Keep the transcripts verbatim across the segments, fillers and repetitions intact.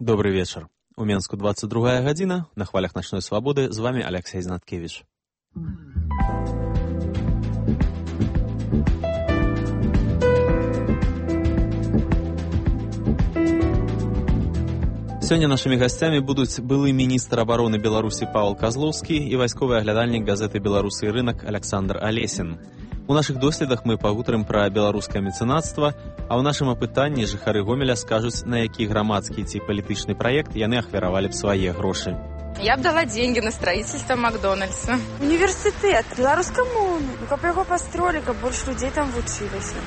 Добрый вечер. У Менску двадцать другая гадзіна. На хвалях Начной Свободы. З вами Алексей Знаткевич. Сёння нашымі гасцямі будуць былы міністр абароны Беларусі Павел Козловскі і вайсковы аглядальнік газеты «Беларусы і рынак» Александр Алесін. У нашых доследах мы пагутарым пра беларускае мецэнацтва, а ў нашым апытанні жыхары Гомеля скажуць, на які грамадскі ці палітычны праект яны ахвяравалі б свае грошы. Я б дала деньги на строительство Макдональдса. Университет, беларускамоўны. Ну, каб яго пастроілі, каб больш людзей там вучыліся.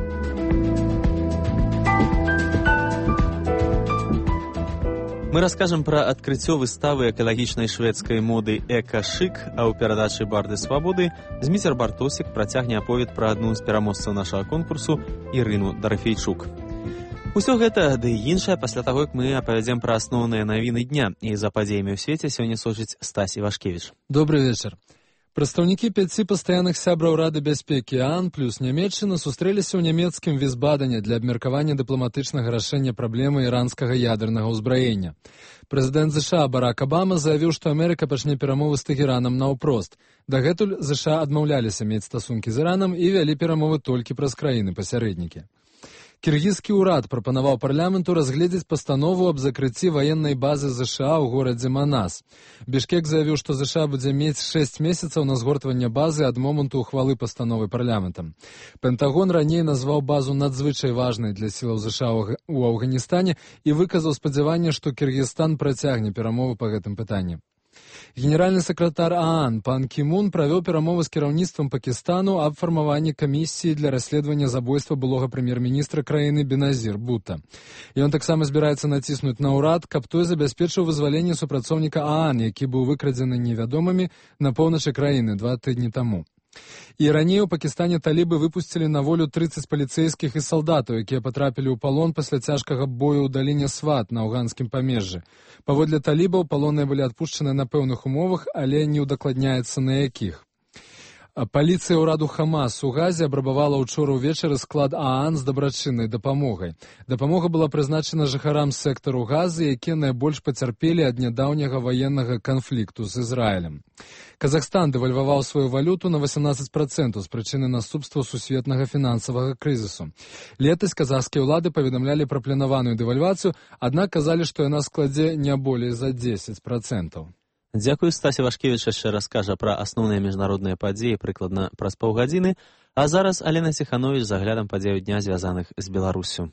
Мы раскажам пра адкрыццё выставы экалагічнай шведскай моды «Эка-шык», а ў перадачы «Барды свабоды» Зміцер Бартосік працягне аповед пра адну з пераможцаў нашага конкурсу Ірыну Дарафейчук. Усё гэта, ды і іншае, пасля таго, як мы апавядзем пра асноўныя навіны дня. І за падзеямі ў свеце сёння сочыць Стась Івашкевіч. Добрый вечар. Прадстаўнікі пяці пастаянных сябраў Рады бяспекі ААН плюс Нямецчына сустрэліся ў нямецкім Вісбадене для абмеркавання дыпламатычнага рашэння праблемы іранскага ядернага ўзбраення. Прэзідэнт ЗША Барак Абама заявіў, што Амерыка пачне перамовы з Тэгеранам наўпрост. Дагэтуль ЗША адмаўляліся мець стасункі з Іранам і вялі перамовы толькі праз краіны-пасярэднікі. Кіргізскі ўрад прапанаваў парламенту разгледзець пастанову аб закрыцці ваеннай базы ЗША ў горадзе Манас. Бішкек заявіў, што ЗША будзе мець шэсць месяцаў на згортванне базы ад моманту ўхвалы пастановы парламентам. Пентагон раней назваў базу надзвычай важнай для сілаў ЗША ў Афганістане і выказаў спадзяванне, што Кіргізстан працягне перамовы па гэтым пытанні. Генеральны сакратар ААН пан Кімун правёў перамовы з кіраўніцтвам Пакістану аб фармаванні камісіі для расследавання забойства былога прэм'ер-міністра краіны Беназір Бхутта. Ён таксама збіраецца націснуць на ўрад, каб той забяспечыў вызваленне супрацоўніка ААН, які быў выкрадзены невядомымі на поўначы краіны два тыдні таму. І раней у Пакістане талібы выпусцілі на волю трыццаць паліцэйскіх і салдатаў, якія патрапілі ў палон пасля цяжкага бою ў даліне Сват на афганскім памежжы. Паводле талібаў палонныя былі адпушчаны на пэўных умовах, але не ўдакладняецца на якіх. Паліцыя ўраду Хамас у Газе абрабавала ўчора ўвечары склад ААН з дабрачыннай дапамогай. Дапамога была прызначана жыхарам сектару Газы, якія найбольш пацярпелі ад нядаўняга ваеннага канфлікту з Ізраілем. Казахстан дэвальваваў сваю валюту на васемнаццаць працэнтаў з прычыны наступстваў сусветнага фінансавага крызісу. Летась казахскія ўлады паведамлялі пра планаваную дэвальвацыю, аднак казалі, што яна складзе не болей за дзесяць працэнтаў. Дзякую, Стась Івашкевіч яшчэ раскажа пра асноўныя міжнародныя падзеі прыкладна праз паўгадзіны, а зараз Алена Ціханович з аглядам падзеяў дня, звязаных з Беларусю.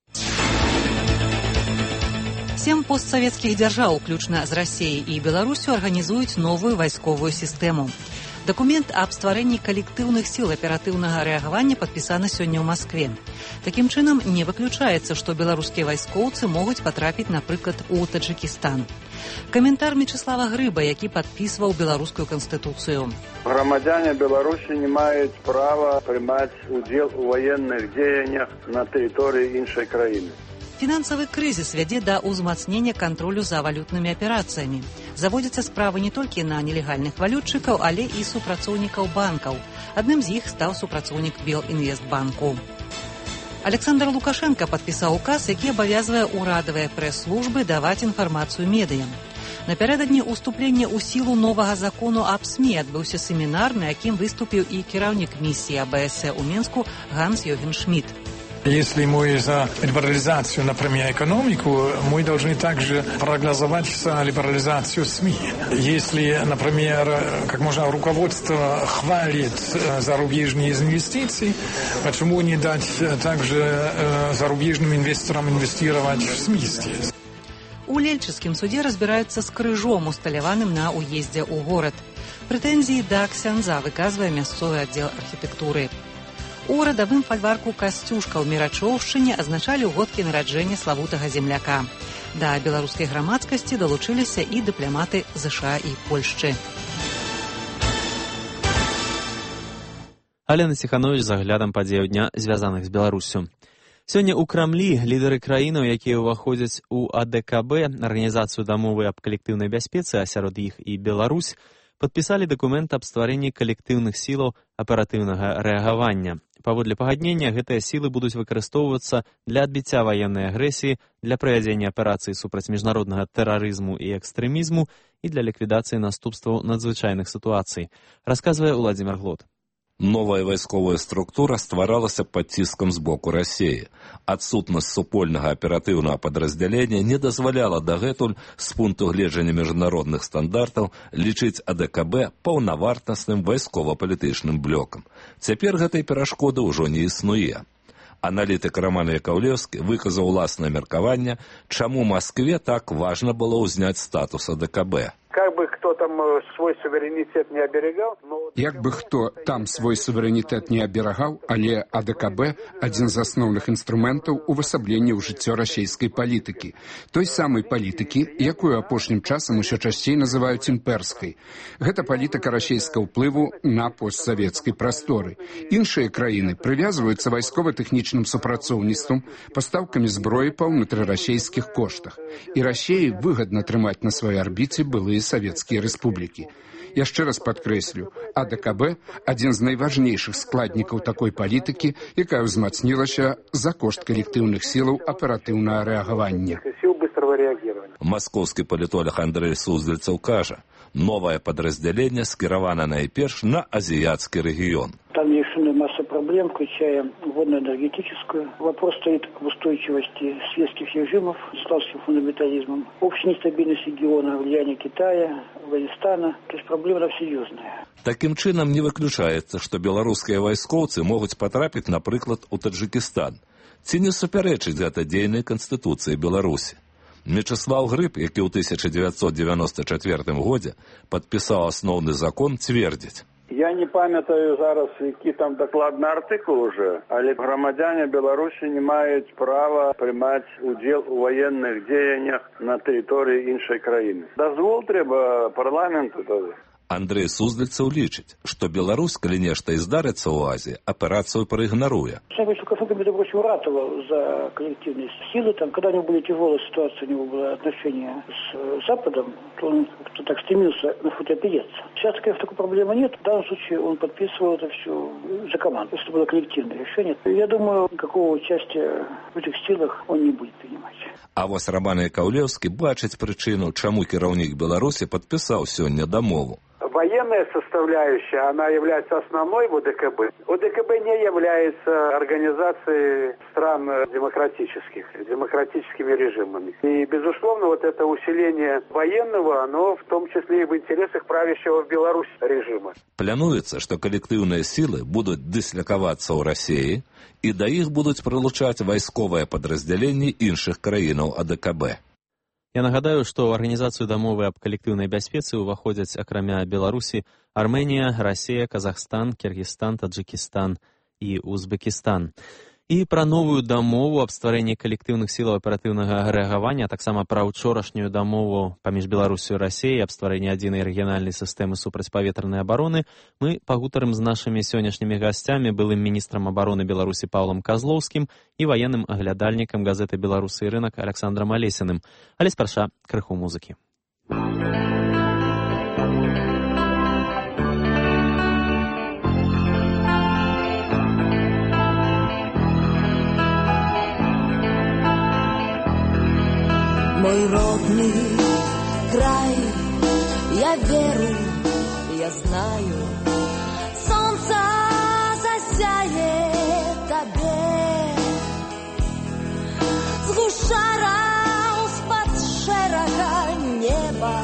Сем постсавецкіх дзяржаў, уключна з Расіяй і Беларусю, арганізуюць новую вайсковую сістэму. Дакумент аб стварэнні калектыўных сіл аператыўнага рэагавання падпісаны сёння ў Маскве. Такім чынам, не выключаецца, што беларускія вайскоўцы могуць патрапіць, напрыклад, у Таджыкістан. Каментар Мечыслава Грыба, які падпісваў беларускую канстытуцыю. Грамадзяне Беларусі не маюць права прымаць удзел у ваенных дзеяннях на тэрыторыі іншай краіны. Фінансавы крызіс вядзе да ўзмацнення кантролю за валютнымі аперацыямі. Заводзяцца справы не толькі на нелегальных валютчыкаў, але і супрацоўнікаў банкаў. Адным з іх стаў супрацоўнік Белінвестбанку. Александр Лукашенко падпісаў указ, які абавязвае ўрадавыя прэс-службы даваць інфармацыю медыям. Напярэдадні ўступлення ў сілу новага закону аб СМІ адбыўся семінар, на якім выступіў і кіраўнік місіі АБС у Менску Ганс-Йоген Шмидт. Если мы за либерализацию, например, экономику, мы должны также проголосовать за либерализацию СМИ. Если, например, как можно руководство хвалит зарубежные инвестиции, почему не дать также зарубежным инвесторам инвестировать в СМИ здесь? У Лельчыцкім судзе разбіраюцца з крыжом, усталяваным на ўездзе ў горад. Прэтэнзіі да ксяндза выказвае мясцовы аддзел архітэктуры. У радавым фальварку Касцюшка ў Мірачоўшчыне азначалі ўгодкі нараджэння славутага земляка. Да беларускай грамадскасці далучыліся і дыпламаты ЗША і Польшчы. Алена Ціханович з аглядам падзеяў дня, звязаных з Беларусю. Сёння ў Крамлі лідары краінаў, якія ўваходзяць у АДКБ, арганізацыю дамовы аб калектыўнай бяспецы, а сярод іх і Беларусь, падпісалі дакумент аб стварэнні калектыўных сілаў аператыўнага рэагавання. Паводле пагаднення, гэтыя сілы будуць выкарыстоўвацца для адбіцця ваеннай агрэсіі, для правядзення аперацый супраць міжнароднага тэрарызму і экстрэмізму і для ліквідацыі наступстваў надзвычайных сітуацый, расказвае Уладзімір Глот. Новая вайсковая структура стваралася пад ціскам з боку Расіі. Адсутнасць супольнага аператыўнага падраздзялення не дазваляла дагэтуль з пункту гледжання міжнародных стандартаў лічыць А Дэ Ка Бэ паўнавартасным вайскова-палітычным блокам. Цяпер гэтай перашкоды ўжо не існуе. Аналітык Роман Яковлевскі выказаў уласнае меркаванне, чаму Маскве так важна было ўзняць статус А Дэ Ка Бэ. Как бы кто там свой суверенитет не оберегал, но... Як бы хто там свой суверэнітэт не аберагаў, але А Дэ Ка Бэ – адзін з асноўных інструментаў увасаблення ў жыццё расійскай палітыкі. Той самай палітыкі, якую апошнім часам усё часцей называюць імперскай. Гэта палітыка расійскага ўплыву на постсавецкай прасторы. Іншыя краіны прывязваюцца вайскова-тэхнічным супрацоўніцтвам, пастаўкамі зброі па ўнутрырасійскіх коштах. І Расіі выгадна трымаць на сваёй арбіце былыя савецкія рэспублікі. Яшчэ раз падкрэслю, А Дэ Ка Бэ – адзін з найважнейшых складнікаў такой палітыкі, якая ўзмацнілася за кошт калектыўных сілаў аператыўнага рэагавання. Маскоўскі палітолог Андрэй Суздальцаў кажа, новае падраздзяленне скіравана найперш на азіяцкі рэгіён. Там решена масса проблем, включая водно-энергетическую. Вопрос стоит об устойчивости светских режимов с исламским фундаментализмом, общей нестабильности региона, влияние Китая, Афганистана. То есть проблема серьезная. Таким чынам не выключаецца, што беларускія вайскоўцы могуць патрапіць, напрыклад, у Таджикістан. Ці не супярэчыць гэта дзейнай канстытуцыі Беларусі? Мечыслаў Грыб, які ў тысяча дзевяцьсот дзевяноста чацвёртым годзе падпісаў асноўны закон, цвердзіць. Я не памятаю зараз, які там дакладны артыкул уже, але грамадзяне Беларусі не маюць права прымаць удзел у ваенных дзеяннях на тэрыторыі іншай краіны. Дазвол трэба парламенту тады. Андрэй Суздальцаў лічыць, што Беларусь, калі нешта і здарыцца ў Азіі, аперацыю проигноруе. Сам Лукашенко, между прочим, ратовал за коллективные силы. Там, когда у него были тяжелые ситуации, у него было отношение с Западом, то он как-то так стремился на фото опереться. Сейчас, конечно, такой проблемы нет. В данном случае он подписывал это все за команду. Это было коллективное решение. Я думаю, никакого участия в этих силах он не будет принимать. А вось Роман Яковлевскі бачыць прычыну, чаму кіраўнік Беларусі падпісаў сёння дамову. Военная составляющая, она является основной в О Дэ Ка Бэ. О Дэ Ка Бэ не является организацией стран демократических, демократическими режимами. И, безусловно, вот это усиление военного, оно в том числе и в интересах правящего в Беларуси режима. Плануецца, што калектыўныя сілы будуць дыслякавацца ў Расіі, і да іх будуць прылучаць вайсковыя падраздзяленні іншых краінаў А Дэ Ка Бэ. Я нагадаю, што ў арганізацыю дамовы аб калектыўнай бяспецы ўваходзяць, акрамя Беларусі, Армэнія, Расія, Казахстан, Кіргізстан, Таджикістан і Узбекістан. І пра новую дамову аб стварэнні калектыўных сілаў аператыўнага рэагавання, а таксама пра ўчорашнюю дамову паміж Беларусю і Расіяй аб стварэнні адзінай рэгіянальнай сістэмы супрацьпаветранай абароны, мы пагутарым з нашымі сённяшнімі гасцямі, былым міністрам абароны Беларусі Паўлам Казлоўскім і ваенным аглядальнікам газеты «Беларусы і рынак» Александрам Алесіным. Але спярша крыху музыкі. Мой родный край, я верю, я знаю, солнце засяет тебе, згушарał spod szeroka неба.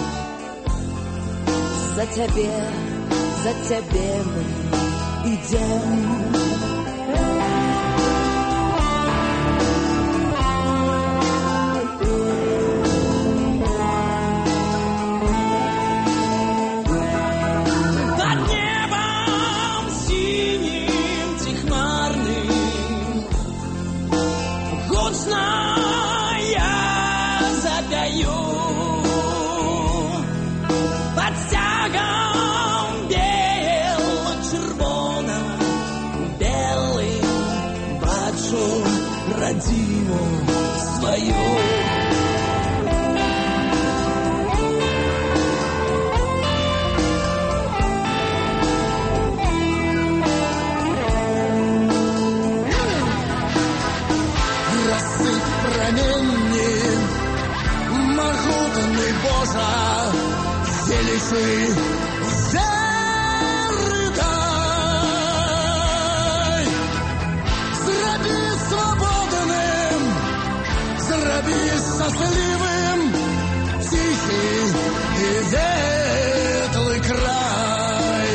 За тебе, за тебе мы идем. Родину свою. счастливым тихий и ветлый край.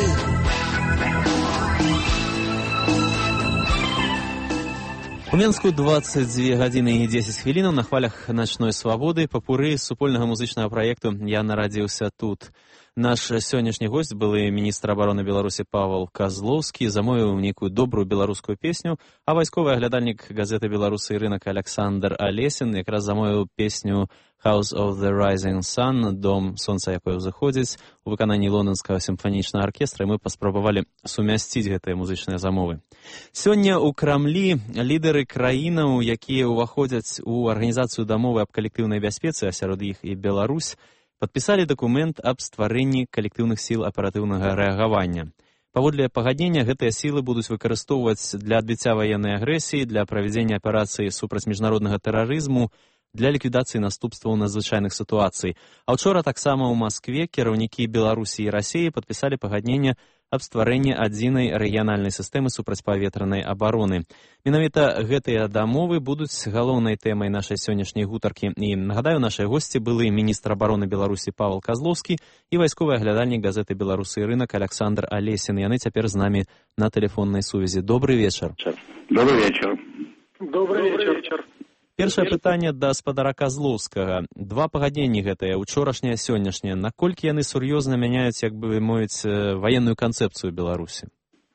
У Менску двадцать две гадзіны і дзесяць хвілінаў на хвалях начной свабоды папуры супольнага музычнага праекту «Я нарадзіўся тут». Наш сённяшні госць, былы міністр абароны Беларусі Павел Козловскі, замовіў нейкую добрую беларускую песню, а вайсковы аглядальнік газеты «Беларусы і рынок» Александр Алесін якраз замовіў песню «House of the Rising Sun», «Дом сонца, якое ўзыходзіць», у выкананні лонданскага сімфанічнага аркестра, і мы паспрабавалі сумясціць гэтыя музычныя замовы. Сёння ў Крамлі лідары краінаў, якія ўваходзяць у арганізацыю дамовы аб калектыўнай бяспецы, а сярод іх і Беларусь, падпісалі дакумент аб стварэнні калектыўных сіл аператыўнага рэагавання. Паводле пагаднення, гэтыя сілы будуць выкарыстоўваць для адбіцця ваеннай агрэсіі, для правядзення аперацыі супраць міжнароднага тэрарызму, для ліквідацыі наступстваў надзвычайных сітуацый. А ўчора таксама ў Маскве кіраўнікі Беларусі і Расіі падпісалі пагадненне аб стварэнні адзінай рэгіянальнай сістэмы супрацьпаветранай абароны. Менавіта гэтыя дамовы будуць галоўнай тэмай нашай сённяшняй гутаркі. І нагадаю, нашыя госці былы міністр абароны Беларусі Павел Козловскі і вайсковы аглядальнік газеты «Беларусы і рынок» Александр Алесін. Яны цяпер з намі на тэлефоннай сувязі. Добрый вечар. Добрый вечар. Добрый вечар. Першае пытанне да спадара Козловскага. Два пагадненні гэтыя, учорашняе, сённяшняе. Наколькі яны сур'ёзна мяняюць, як бы мовіць, военную концепцию Беларуси?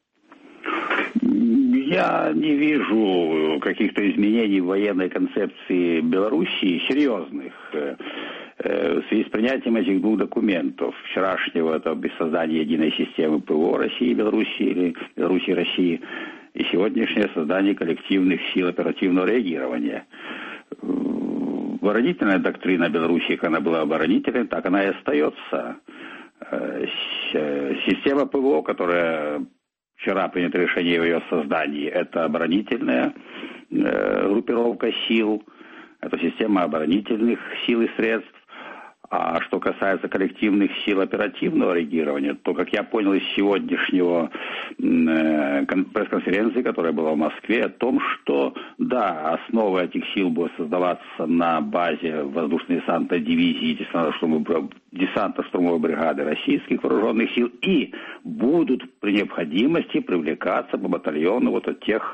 Я не вижу каких-то изменений в военной концепции Белоруссии серьезных. В связи с принятием этих двух документов, вчерашнего, это без создания единой системы ПВО России и Белоруссии, или Белоруссии и России, и сегодняшнее создание коллективных сил оперативного реагирования. Оборонительная доктрина Беларуси, как она была оборонительной, так она и остается. Система ПВО, которая вчера принято решение о ее создании, это оборонительная группировка сил, это система оборонительных сил и средств. А что касается коллективных сил оперативного реагирования, то, как я понял из сегодняшнего э, пресс-конференции, которая была в Москве, о том, что, да, основа этих сил будет создаваться на базе воздушно-десантной дивизии десантно-штурмовой бригады российских вооруженных сил и будут при необходимости привлекаться по батальону вот от тех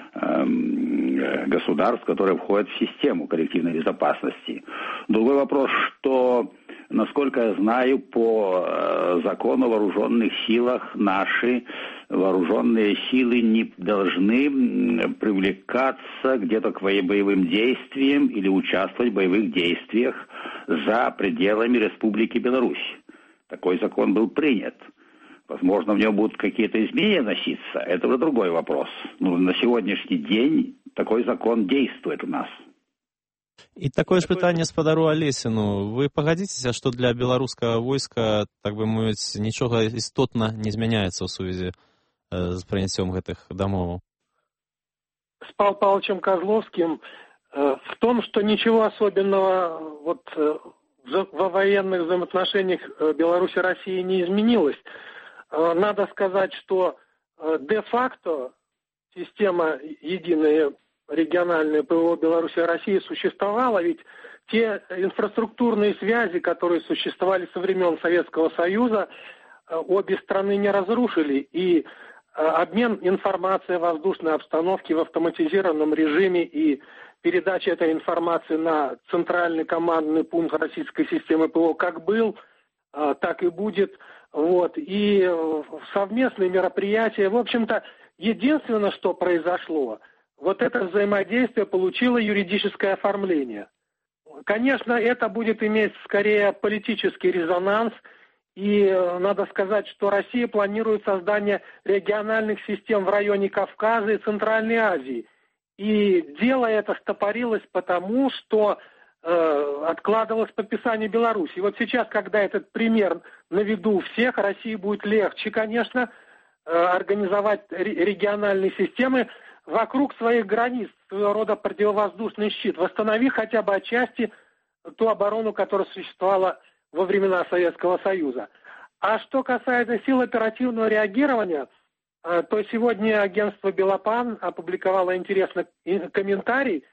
государств, которые входят в систему коллективной безопасности. Другой вопрос, что, насколько я знаю, по закону о вооруженных силах наши вооруженные силы не должны привлекаться где-то к боевым действиям или участвовать в боевых действиях за пределами Республики Беларусь. Такой закон был принят. Возможно, в нем будут какие-то изменения вноситься. Это уже другой вопрос. Но на сегодняшний день такой закон действует у нас. І такое ж питання спадару Алесіну. Ви пагадзіцеся, што для беларускага войска, так бы мовіць, нічога істотна не змяняецца ў сувязі з прыняццём гэтых дамоваў? С Павлом Павловичем Козловским в том, что ничего особенного вот во военных взаимоотношениях Беларуси и России не изменилось. Надо сказать, что де-факто система единая региональная ПВО Беларуси и России существовала, ведь те инфраструктурные связи, которые существовали со времен Советского Союза, обе страны не разрушили, и обмен информацией о воздушной обстановке в автоматизированном режиме и передача этой информации на центральный командный пункт российской системы ПВО как был, так и будет. Вот. И совместные мероприятия, в общем-то, единственное, что произошло, вот это взаимодействие получило юридическое оформление. Конечно, это будет иметь скорее политический резонанс, и надо сказать, что Россия планирует создание региональных систем в районе Кавказа и Центральной Азии. И дело это стопорилось потому, что э, откладывалось подписание Беларуси. И вот сейчас, когда этот пример на виду у всех, России будет легче, конечно, э, организовать региональные системы вокруг своих границ, своего рода противовоздушный щит, восстановив хотя бы отчасти ту оборону, которая существовала во времена Советского Союза. А что касается сил оперативного реагирования, то сегодня агентство «Белопан» опубликовало интересный комментарий,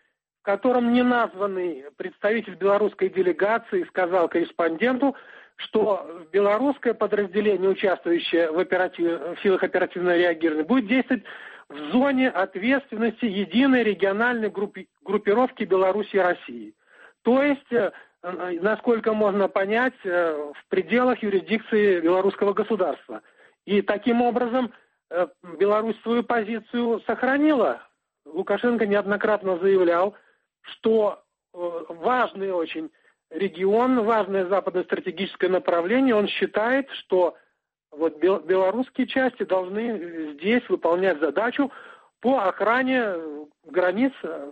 котором неназванный представитель белорусской делегации сказал корреспонденту, что белорусское подразделение, участвующее в, оператив... в силах оперативного реагирования, будет действовать в зоне ответственности единой региональной группи... группировки Беларуси и России. То есть, насколько можно понять, в пределах юрисдикции белорусского государства. И таким образом Беларусь свою позицию сохранила. Лукашенко неоднократно заявлял, что важный очень регион, важное западно-стратегическое направление, он считает, что вот белорусские части должны здесь выполнять задачу по охране границ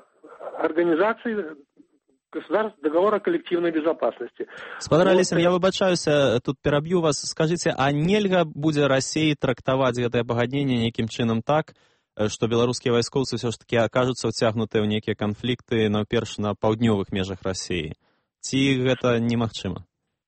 организации государств договора коллективной безопасности. Спадар Алесін, вот, я выбачаюся, тут пераб'ю вас. Скажите, а нельга будзе Расіі трактаваць гэтае пагадненне нейкім чынам так, што беларускія вайскоўцы ўсё ж такі акажуцца ўцягнутыя ў нейкія канфлікты, найперш на паўднёвых межах Расіі? Ці гэта немагчыма?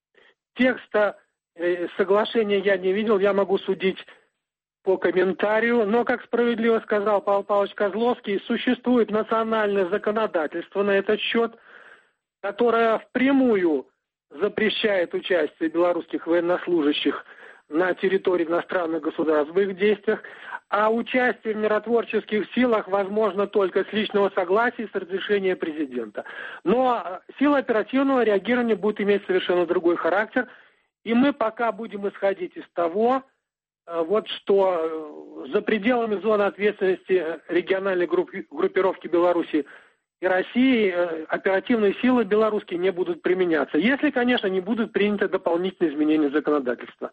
Текста э, соглашения я не видел, я могу судить по комментарию, но, как справедливо сказал Павел Павлович Козловский, существует национальное законодательство на этот счет, которое впрямую запрещает участие белорусских военнослужащих на территории иностранных государств в их действиях, а участие в миротворческих силах возможно только с личного согласия и с разрешения президента. Но сила оперативного реагирования будет иметь совершенно другой характер, и мы пока будем исходить из того, вот что за пределами зоны ответственности региональной группировки Беларуси и России оперативные силы белорусские не будут применяться, если, конечно, не будут приняты дополнительные изменения законодательства.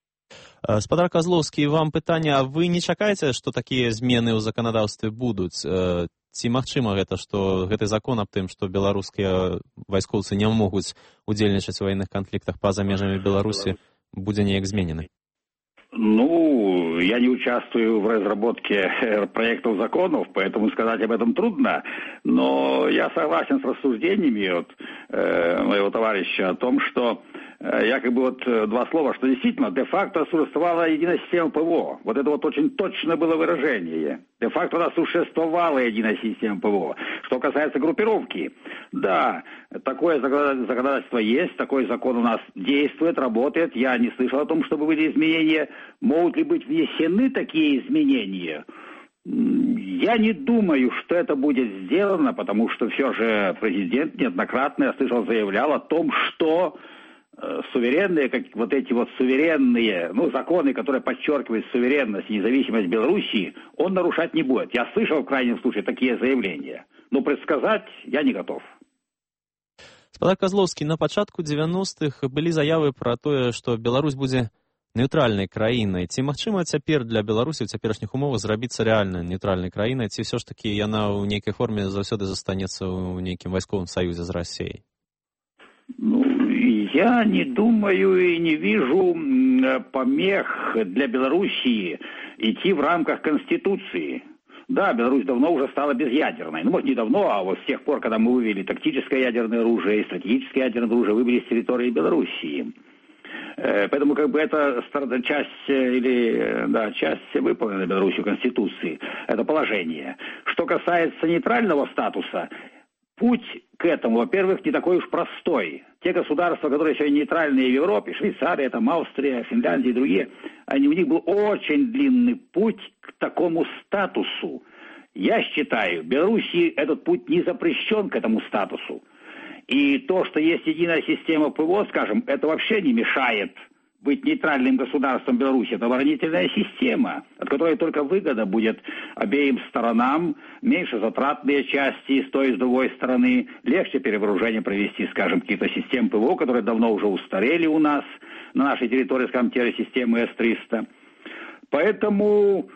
Спадар Козловскі, вам пытанне, а вы не чакаеце, што такія змены ў заканадаўстве будуць? Ці магчыма гэта, што гэты закон аб тым, што беларускія вайскоўцы не могуць удзельнічаць у ваенных канфліктах па-за межамі Беларусі, будзе неяк зменены? Ну, я не участвую в разработке проектов законов, поэтому сказать об этом трудно. Но я согласен с рассуждениями от э, моего товарища о том, что э, якобы вот два слова, что действительно де-факто существовала единая система ПВО. Вот это вот очень точное было выражение. Де-факто у нас существовала единая система ПВО. Что касается группировки, да, такое законодательство есть, такой закон у нас действует, работает. Я не слышал о том, чтобы были изменения. Могут ли быть внесены такие изменения? Я не думаю, что это будет сделано, потому что все же президент неоднократно, я слышал, заявлял о том, что э, суверенные, как вот эти вот суверенные, ну, законы, которые подчеркивают суверенность и независимость Белоруссии, он нарушать не будет. Я слышал в крайнем случае такие заявления, но предсказать я не готов. Спадар Козловскі, на пачатку дзевяностых былі заявы пра тое, што Беларусь будзе нейтральнай краінай. Ці магчыма цяпер для Беларусі ў цяперашніх умовах зрабіцца рэальна нейтральнай краінай, ці ўсё ж такі яна ў нейкай форме заўсёды застанецца ў нейкім вайсковым саюзе з Расіяй? Ну, я не думаю и не вижу помех для Белоруссии идти в рамках Конституции. Да, Беларусь давно уже стала безъядерной. Ну, может, не давно, а вот с тех пор, когда мы вывели тактическое ядерное оружие и стратегическое ядерное оружие, вывели с территории Белоруссии. Поэтому как бы это часть или да, часть выполнена Беларусью Конституции, это положение. Что касается нейтрального статуса, путь к этому, во-первых, не такой уж простой. Те государства, которые сегодня нейтральные в Европе, Швейцария, там, Австрия, Финляндия и другие, они, у них был очень длинный путь к такому статусу. Я считаю, в Белоруссии этот путь не запрещен к этому статусу. И то, что есть единая система ПВО, скажем, это вообще не мешает быть нейтральным государством Беларуси. Это оборонительная система, от которой только выгода будет обеим сторонам, меньше затратные части с той и с другой стороны, легче перевооружение провести, скажем, какие-то системы ПВО, которые давно уже устарели у нас на нашей территории, скажем, те же системы эс триста. Поэтому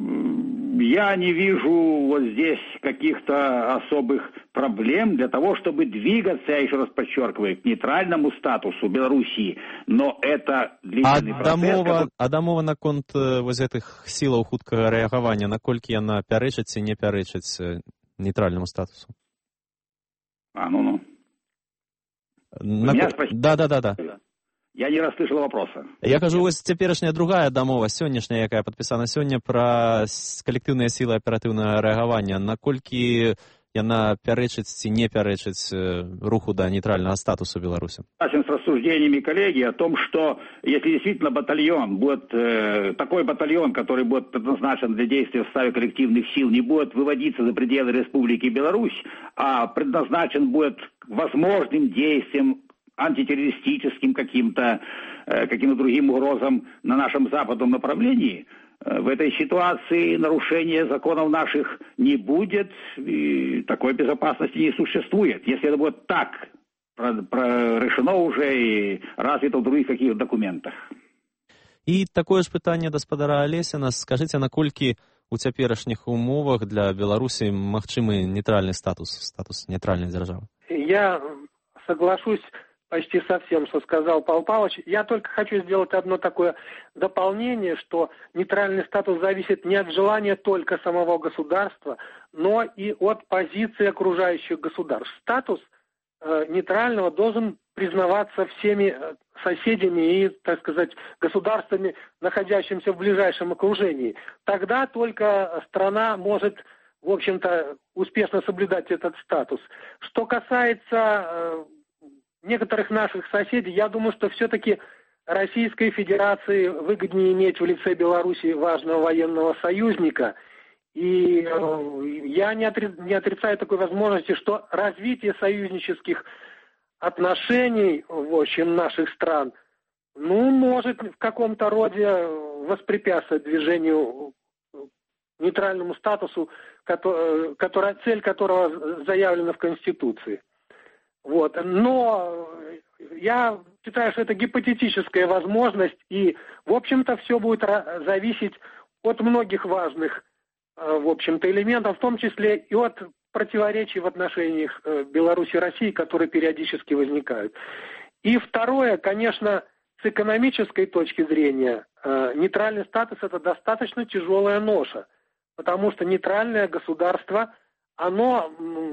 я не вижу вот здесь каких-то особых проблем для того, чтобы двигаться, я еще раз подчеркиваю, к нейтральному статусу Белоруссии, но это длительный а процесс. Дамова, который... А дамова наконт вось гэтых сілаў хуткага рэагавання, наколькі яна пярэчыць ці не пярэчыць нейтральнаму статусу? А, ну-ну. На... Меня спросили... Да, да, да, да. Я не расслышал вопроса. Я кажу, вось цяперашняя другая дамова, сённяшняя, якая падпісана сёння, пра калектыўныя сілы аператыўнага рэагавання. Наколькі яна пярэчыць ці не пярэчыць руху да нейтрального статуса Беларуси? Согласен с рассуждениями коллеги о том, что если действительно батальон будет, э, такой батальон, который будет предназначен для действия в составе коллективных сил, не будет выводиться за пределы Республики Беларусь, а предназначен будет к возможным действиям антитеррористическим каким-то, э, каким-то другим угрозам на нашем западном направлении, э, в этой ситуации нарушения законов наших не будет, и такой безопасности не существует. Если это будет так про, про, решено уже и развито в других каких-то документах. І такое ж пытанне да спадара Алесіна. Скажыце, наколькі у цяперашніх умовах для Беларусі магчымы нейтральны статус, статус нейтральной державы? Я соглашусь почти со всем, что сказал Павел Павлович. Я только хочу сделать одно такое дополнение, что нейтральный статус зависит не от желания только самого государства, но и от позиции окружающих государств. Статус э, нейтрального должен признаваться всеми соседями и, так сказать, государствами, находящимися в ближайшем окружении. Тогда только страна может, в общем-то, успешно соблюдать этот статус. Что касается э, некоторых наших соседей, я думаю, что все-таки Российской Федерации выгоднее иметь в лице Беларуси важного военного союзника. И э, я не, отри, не отрицаю такой возможности, что развитие союзнических отношений, в общем, наших стран, ну, может в каком-то роде воспрепятствовать движению, нейтральному статусу, который, который, цель которого заявлена в Конституции. Вот. Но я считаю, что это гипотетическая возможность, и, в общем-то, все будет зависеть от многих важных, в общем-то, элементов, в том числе и от противоречий в отношениях Беларуси и России, которые периодически возникают. И второе, конечно, с экономической точки зрения, нейтральный статус – это достаточно тяжелая ноша, потому что нейтральное государство, оно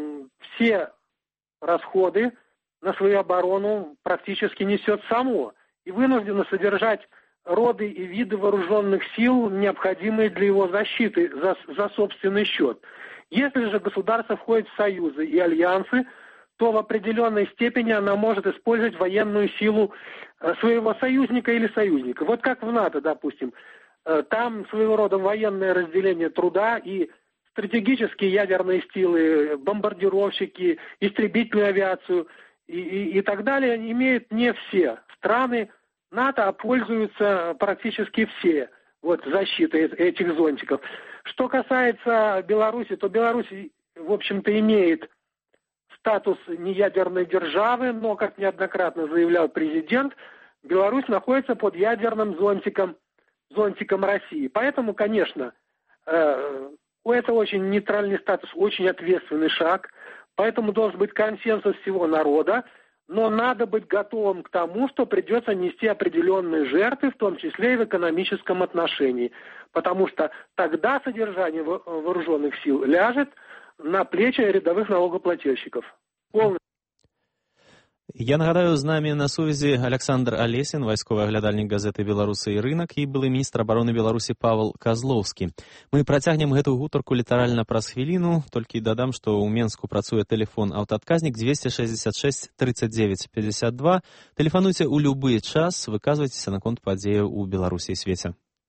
все расходы на свою оборону практически несет само и вынуждено содержать роды и виды вооруженных сил, необходимые для его защиты за, за собственный счет. Если же государство входит в союзы и альянсы, то в определенной степени она может использовать военную силу своего союзника или союзника. Вот как в НАТО, допустим. Там своего рода военное разделение труда и стратегические ядерные силы, бомбардировщики, истребительную авиацию и, и, и так далее имеют не все страны НАТО, а пользуются практически все вот, защитой этих зонтиков. Что касается Беларуси, то Беларусь, в общем-то, имеет статус неядерной державы, но, как неоднократно заявлял президент, Беларусь находится под ядерным зонтиком, зонтиком России. Поэтому, конечно, э, это очень нейтральный статус, очень ответственный шаг, поэтому должен быть консенсус всего народа, но надо быть готовым к тому, что придется нести определенные жертвы, в том числе и в экономическом отношении, потому что тогда содержание вооруженных сил ляжет на плечи рядовых налогоплательщиков. Полный. Я нагадаю, з намі на сувязі Александр Алесін, вайсковы аглядальнік газеты «Беларусы і рынок», і былы міністр абароны Беларусі Павел Козловскі. Мы працягнем гэтую гутарку літаральна праз хвіліну, толькі дадам, што ў Менску працуе тэлефон аўтаадказнік дзвесце шэсцьдзесят шэсць тридцать девять пятьдесят два. Тэлефануйце ў любы час, выказвайцеся наконт падзеяў у Беларусі і свеце.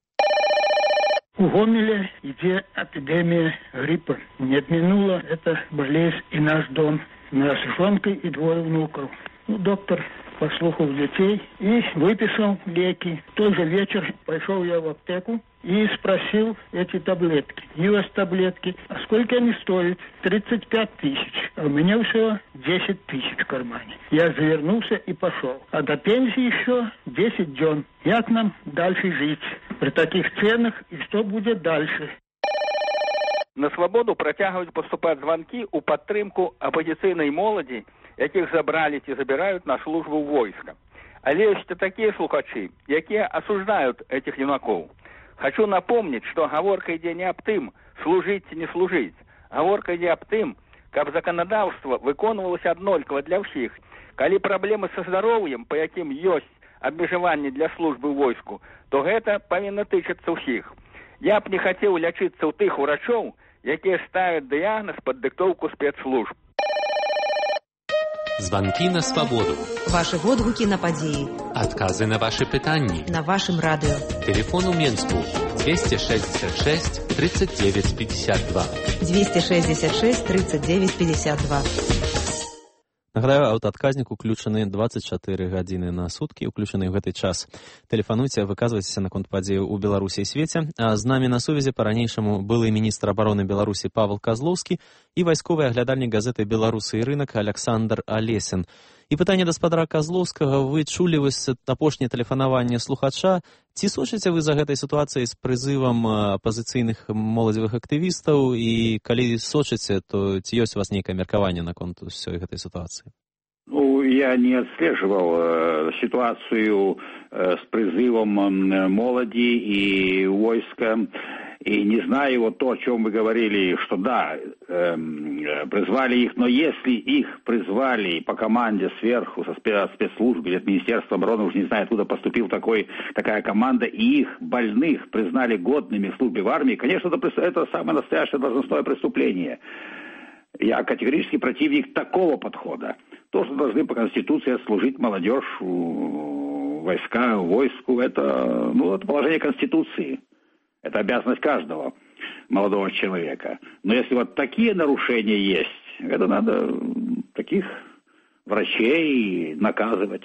У Гомеле ідзе эпидемия гриппа. Не отминула эта болезнь и наш дом. У нас жонка и двое внуков. Ну, доктор послухал детей и выписал леки. В тот же вечер пошел я в аптеку и спросил эти таблетки. ю эс таблетки. А сколько они стоят? тридцать пять тысяч. А у меня всего десять тысяч в кармане. Я завернулся и пошел. А до пенсии еще десять дён. Как нам дальше жить? При таких ценах и что будет дальше? На свабоду працягваюць паступаць званкі ў падтрымку апазіцыйнай моладзі, якіх забралі ці забіраюць на службу ў войска. Але ёсць такія слухачы, якія осуждают этих юнакоў. Хочу напомнить, что гаворка ідзе не аб тым, служыць ці не служыць. Гаворка ідзе аб тым, каб заканадаўства выконвалася аднолькава для ўсіх. Калі праблемы са здароўем, па якім ёсць абмежаванні для службы ў войску, то гэта павінна тычыцца ўсіх. Я б не хацеў лячыцца ў тых урачоў, якія ставят дыягназ пад дыктоўку спецслужб. Звонки на свободу. Ваши водгуки на подеи. Отказы на ваши пытанни. На вашем радио. Телефон у Менску двести шестьдесят шесть тридцать девять пятьдесят два. двести шестьдесят шесть тридцать девять пятьдесят два. Нагадаю, аўтаадказнік уключаны двадцать чатыры гадзіны на суткі, уключаны ў гэты час. Тэлефануйце, выказвайцеся наконт падзеяў у Беларусі і свеце. А з намі на сувязі па-ранейшаму былы міністр абароны Беларусі Павел Козловскі і вайсковы аглядальнік газеты «Беларусы і рынак» Александр Алесін. І пытанне гаспадара Козловскага: вы чулі вось апошняе тэлефанаванне слухача, ці сочыце вы за гэтай сітуацыяй з прызывам апазіцыйных моладзевых актывістаў, і калі сочыце, то ці ёсць у вас нейкае меркаванне наконт усёй гэтай сітуацыі? Ну, я не отслеживал э, ситуацию э, с призывом э, молоди и войска, и не знаю вот то, о чем вы говорили, что да, э, призвали их, но если их призвали по команде сверху, со спецслужб или от Министерства обороны, уж не знаю, откуда поступила такой, такая команда, и их больных признали годными в службе в армии, конечно, это, это самое настоящее должностное преступление. Я категорически противник такого подхода. То, что должны по Конституции служить молодежь, войска, войску, это, ну, это положение Конституции. Это обязанность каждого молодого человека. Но если вот такие нарушения есть, это надо таких врачей наказывать.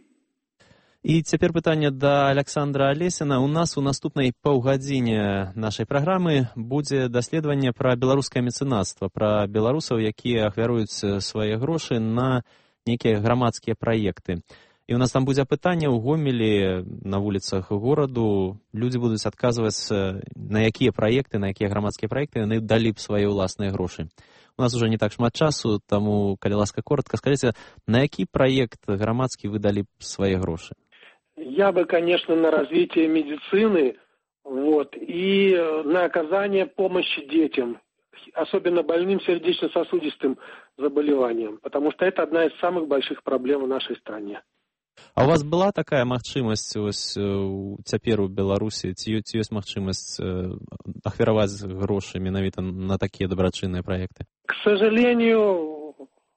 І цяпер пытанне да Александра Алесіна. У нас у наступнай паўгадзіне нашай праграмы будзе даследаванне пра беларускае мецэнацтва, пра беларусаў, якія ахвяруюць свае грошы на нейкія грамадскія праекты. І у нас там будзе пытанне ў Гомелі, на вуліцах гораду. Людзі будуць адказваць, на якія праекты, на якія грамадскія праекты яны далі б свае ўласныя грошы. У нас уже не так шмат часу, таму, калі ласка, коротка, скажыце, на які праект грамадскі вы далі б свае грошы? Я бы, конечно, на развитие медицины, вот, и на оказание помощи детям, особенно больным сердечно-сосудистым заболеваниям, потому что это одна из самых больших проблем в нашей стране. А у вас была такая магчымасць ось цяпер у Беларусі, ці ёсць магчымасць ахвяраваць грошы менавіта на такія дабрачынныя праекты? К сожалению,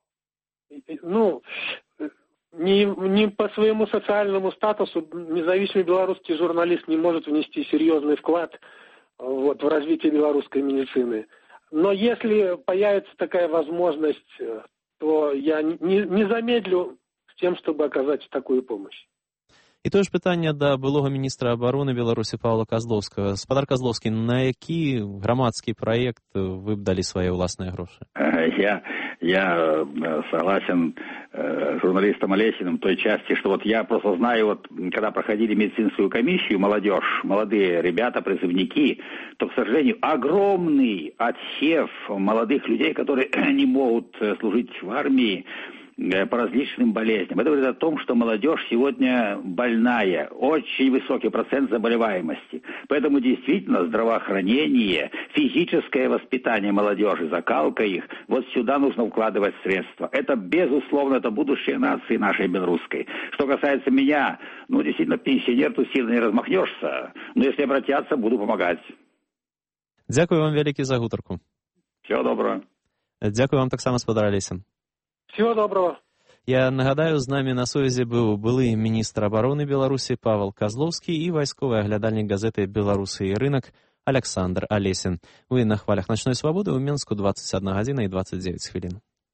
ну, не, не по своему социальному статусу независимый белорусский журналист не может внести серьезный вклад вот, в развитие белорусской медицины. Но если появится такая возможность, то я не, не замедлю с тем, чтобы оказать такую помощь. І тое ж пытанне да былога міністра абароны Беларусі Павла Козловскага. Гаспадар Козловскі, на які грамадскі праект вы б далі свае ўласныя грошы? Я, я согласен э, с журналистом Олесиным в той части, что вот я просто знаю, вот когда проходили медицинскую комиссию, молодежь, молодые ребята, призывники, то, к сожалению, огромный отсев молодых людей, которые не могут служить в армии по различным болезням. Это говорит о том, что молодежь сегодня больная, очень высокий процент заболеваемости. Поэтому действительно здравоохранение, физическое воспитание молодежи, закалка их, вот сюда нужно вкладывать средства. Это, безусловно, это будущее нации нашей белорусской. Что касается меня, ну, действительно, пенсионер тут сильно не размахнешься, но если обратятся, буду помогать. Дякую вам вялікі за гутарку. Всего доброго. Дякую вам таксама, гаспадар Алесін. Всего доброго. Я нагадаю, з намі на сувязі быў былы міністр абароны Беларусі Павел Козловскі і вайсковы аглядальнік газеты «Беларусы і рынак» Александр Алесін. Вы на хвалях «Ночной свободы» ў Менску двадцать одна гадзіна і двадцать девять хвілін.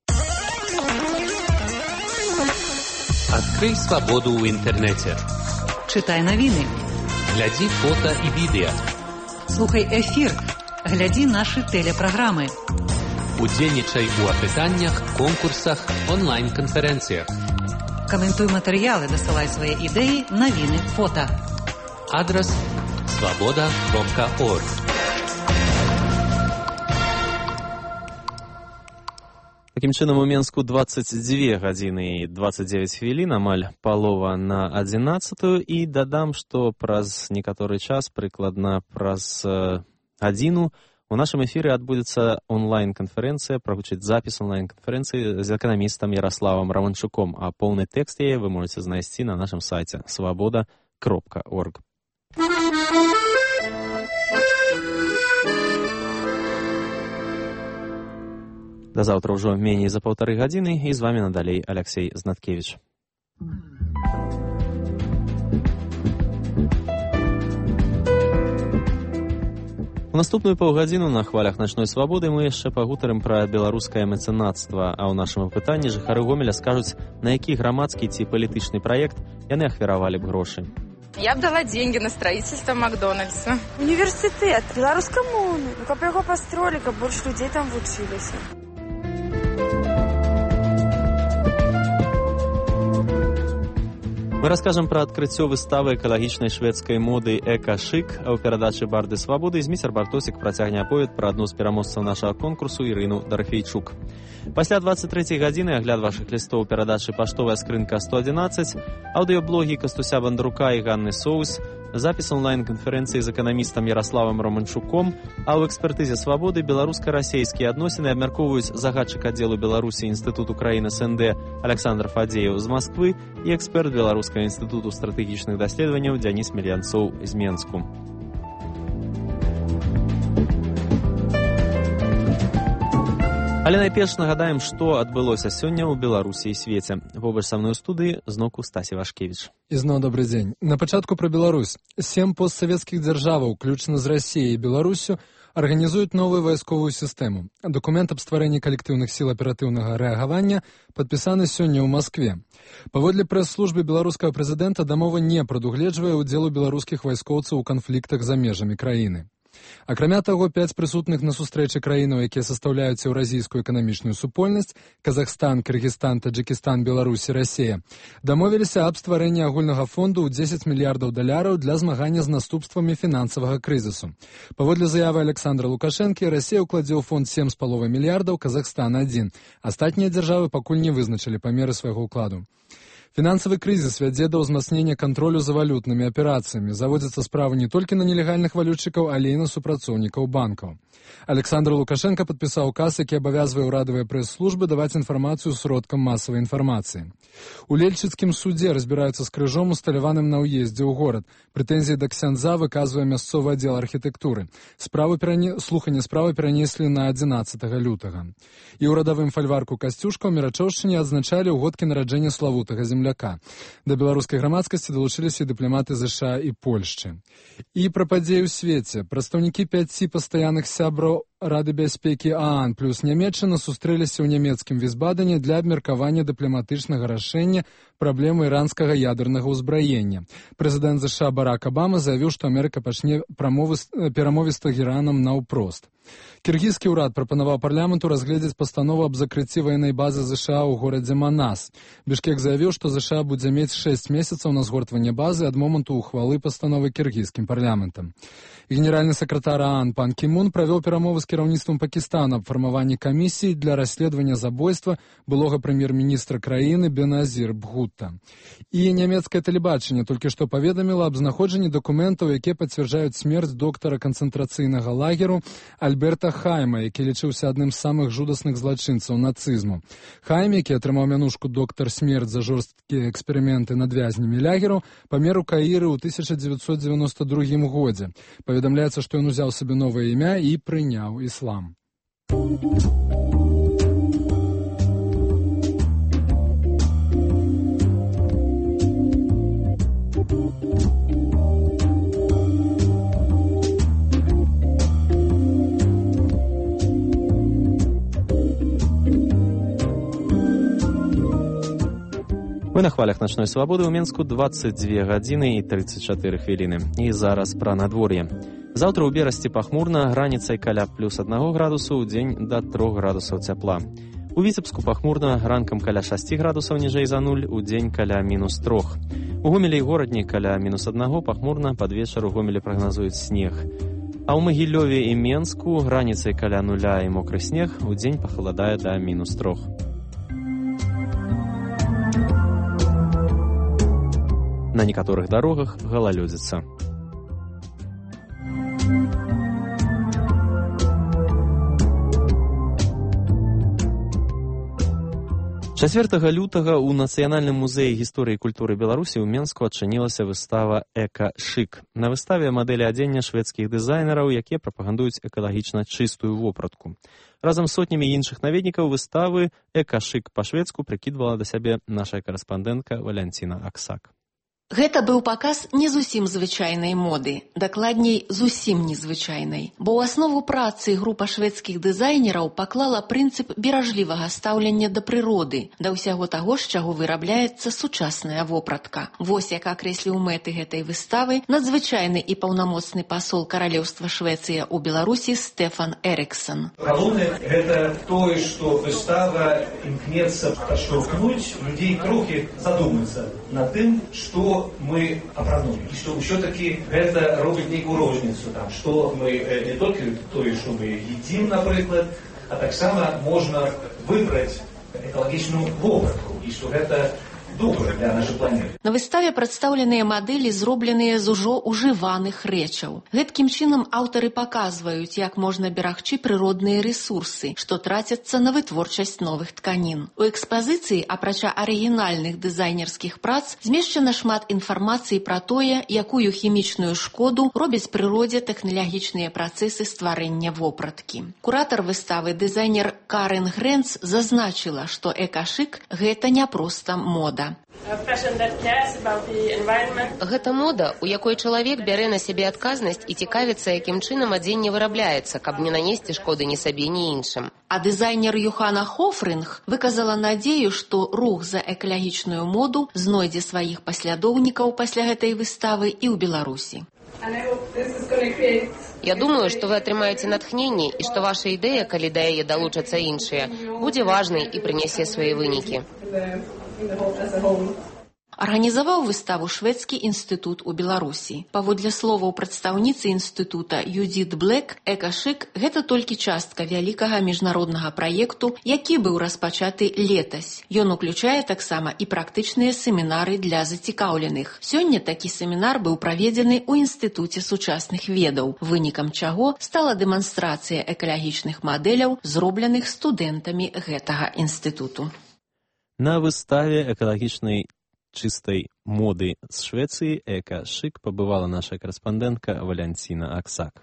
Открой свободу ў інтэрнэце. Читай навіны. Глядзі фота і відэа. Слухай эфір. Глядзі нашы тэлепраграмы. Удзельнічай у апытаннях, конкурсах, онлайн-канферэнцыях. Каментуй матэрыялы, дасылай свае ідэі, навіны, фота. Адрес свобода кропка орг. Такім чынам, у Менску двадцать две гадзіны і двадцать девять хвілін, амаль палова на адзінаццатую, і дадам, што праз некаторы час, прыкладна праз гадзіну, у нашым эфіры адбудзецца онлайн-канферэнцыя, прагучыць запіс онлайн-канферэнцыі з эканамістам Ярославам Раванчуком, а поўны тэкст яе вы можаце знайсці на нашым сайце свобода кропка орг. Да заўтра ўжо меней за паўтары гадзіны, і з вамі надалей Алексей Знаткевич. У наступную паўгадзіну на хвалях начной свабоды мы яшчэ пагутарым пра беларускае мецэнацтва, а ў нашым апытанні жыхары Гомеля скажуць, на які грамадскі ці палітычны праект яны ахвяравалі б грошы. Я б дала деньги на строительство Макдональдса. Універсітэт, беларускамоўны. Ну, каб яго пастроілі, каб больш людзей там вучыліся. Мы раскажам пра адкрыццё выставы экалагічнай шведскай моды «Эка-шык», а ў перадачы «Барды свабоды» зміцер Бартосік працягне аповед пра адну з пераможцаў нашага конкурсу Ірыну Дарфейчук. Пасля двадцать трэцяй гадзіны агляд вашых лістоў перадачы «Паштовая скрынка сто адзінаццаць», аўдыёблогі Кастуся Бандрука і Ганны Соус, запіс онлайн-канферэнцыі з эканамістам Яраславам Романчуком, а ў экспертызе свабоды беларуска-расейскія адносіны абмяркоўваюць загадчык аддзелу Беларусі Інстытуту краін СНД Александр Фадзеев з Масквы і эксперт Беларускага інстытуту стратэгічных даследаванняў Дзяніс Мельянцоў з Менску. Але найперш нагадаем, што адбылося сёння ў Беларусі і свеце. Побач са мной у студыі зноку Стасі Вашкевіч. Ізноў добры дзень. На пачатку пра Беларусь. Сем постсавецкіх дзяржаваў, уключна з Расіяй і Беларусю, арганізуюць новую вайсковую сістэму. Дакумент аб стварэнні калектыўных сіл аператыўнага рэагавання падпісаны сёння ў Маскве. Паводле прэс-службы беларускага прэзідэнта дамова не прадугледжвае ўдзелу беларускіх вайскоўцаў у канфліктах за межамі краіны. Акрамя таго, пяць прысутных на сустрэчы краінаў, якія састаўляюць еўразійскую эканамічную супольнасць – Казахстан, Кыргызстан, Таджикистан, Беларусь і Расія – дамовіліся аб стварэнні агульнага фонду ў дзесяць мільярдаў даляраў для змагання з наступствамі фінансавага крызісу. Паводле заявы Александра Лукашэнкі, Расія ўкладзе ў фонд сем з паловай мільярдаў, Казахстан – адзін. Астатнія дзяржавы пакуль не вызначылі памеры свайго ўкладу. Фінансавы крызіс вядзе да ўзмацнення кантролю за валютнымі аперацыямі. Заводзяцца справы не толькі на нелегальных валютчыкаў, але і на супрацоўнікаў банкаў. Александр Лукашенко падпісаў указ, які абавязвае ўрадавыя прэс-службы даваць інфармацыю сродкам масавай інфармацыі. У Лельчыцкім суде разбіраюцца з крыжом, усталяваным на ўездзе ў горад. Прэтэнзіі да ксяндза выказвае мясцовы аддзел архітэктуры. Справы перане... Слуханне справы перанеслі на адзінаццатага лютага. І ў радавым фальварку Касцюшка ў Мерачоўшчыне адзначалі ў годкі нараджэння славутага земляка. Да беларускай грамадскасці далучыліся і дыпламаты ЗША і Польшчы. І пра падзеі ў свеце. Прадстаўнікі пяці пастаянных сябраў Рады бяспекі ААН плюс Нямецчына сустрэліся ў нямецкім Вісбадене для абмеркавання дыпламатычнага рашэння праблемы іранскага ядернага ўзбраення. Прэзідэнт ЗША Барак Абама заявіў, што Амерыка пачне прамовы перамовы з Тагеранам наўпрост. Кіргізскі ўрад прапанаваў парламенту разгледзець пастанову аб закрыцці ваеннай базы ЗША ў горадзе Манас. Бішкек заявіў, што ЗША будзе мець шэсць месяцаў на згортванне базы ад моманту ўхвалы пастановы кіргізскім парламентам. Генеральны сакратар ААН пан Кім-Мун правёў перамовы з кіраўніцтвам Пакістана аб фармаванні камісіі для расследавання забойства былога прэм'ер-міністра краіны Беназір Бхутта. І нямецкае тэлебачанне толькі што паведаміла аб знаходжанні дакументаў, якія пацвярджаюць смерць доктара канцэнтрацыйнага лагеру Альберта Хайма, які лічыўся адным з самых жудасных злачынцаў нацызму. Хайм, які атрымаў мянушку доктар смерць за жорсткія эксперыменты над вязнямі лагеру, памер у Каіры ў тысяча дзевяцьсот девяносто другім годзе. Паведамляецца, што ён узяў сабе новае імя і прыняў іслам. Вы на хвалях начной свабоды ў Менску двадцать две гадзіны і тридцать чатыры хвіліны. І зараз пра надвор'е. Заўтра ў Берасці пахмурна, раніцай каля плюс аднаго градусу, у дзень да трох градусаў цяпла. У Віцебску пахмурна, ранкам каля шасці градусаў ніжэй за нуль, у дзень каля мінус трох. У Гомелі і горадні каля мінус аднаго пахмурна, пад вечар у Гомелі прагназуюць снег. А ў Магілёве і Менску раніцай каля нуля і мокры снег, у дзень пахаладае да мінус трох. На некаторых дарогах галалёдзіца. чацвёртага лютага ў Нацыянальным музеі гісторыі і культуры Беларусі ў Менску адчынілася выстава «Эка-шык». На выставе мадэлі адзення шведскіх дызайнераў, якія прапагандуюць экалагічна чыстую вопратку. Разам з сотнямі іншых наведнікаў выставы «Эка-шык» па-шведску прыкідвала да сябе наша карэспандэнтка Валянціна Аксак. Гэта быў паказ не зусім звычайнай моды, дакладней, зусім незвычайнай, бо ў аснову працы група шведскіх дызайнераў паклала прынцып беражлівага стаўлення да прыроды, да ўсяго таго, з чаго вырабляецца сучасная вопратка. Вось як акрэсліў мэты гэтай выставы надзвычайны і паўнамоцны пасол каралеўства Швецыя ў Беларусі Стефан Эриксон. Галоўнае гэта тое, што выстава імкнецца падштурхнуць людзей трохі задумацца над тым, што мы апранули. І што ўсё-такі гэта робіць нейкую розніцу, там, што мы не толькі тое, што мы едзім, напрыклад, а таксама можна выбраць экалагічную вопратку, і што гэта добра для нашай планеты. На выставе прадстаўленыя мадэлі, зробленыя з ужо ўжываных рэчаў. Гэткім чынам аўтары паказваюць, як можна берагчы прыродныя рэсурсы, што трацяцца на вытворчасць новых тканін. У экспазіцыі, апрача арыгінальных дызайнерскіх прац, змешчана шмат інфармацыі пра тое, якую хімічную шкоду робяць прыродзе тэхналагічныя працэсы стварэння вопраткі. Куратар выставы, дызайнер Карен Грэнц, зазначыла, што эка-шык – гэта не проста мода. Гэта мода, у якой чалавек бярэ на сябе адказнасць і цікавіцца, якім чынам адзенне вырабляецца, каб не нанесці шкоды ні сабе, ні іншым. А дызайнер Юхана Хофринг выказала надзею, што рух за экалагічную моду знойдзе сваіх паслядоўнікаў пасля гэтай выставы і ў Беларусі. Я думаю, што вы атрымаеце натхненне і што ваша ідэя, калі да яе далучацца іншыя, будзе важнай і прынясе свае вынікі. Арганізаваў выставу шведскі інстытут у Беларусі. Паводле словаў прадстаўніцы інстытута Юдит Блэк, «Эка-шык» – гэта толькі частка вялікага міжнароднага праекту, які быў распачаты летась. Ён уключае таксама і практычныя семінары для зацікаўленых. Сёння такі семінар быў праведзены ў Інстытуце сучасных ведаў, вынікам чаго стала дэманстрацыя экалагічных мадэляў, зробленых студэнтамі гэтага інстытуту. На выставе экалагічнай чыстай моды з Швецыі «Эка-шык» пабывала наша карэспандэнтка Валянціна Аксак.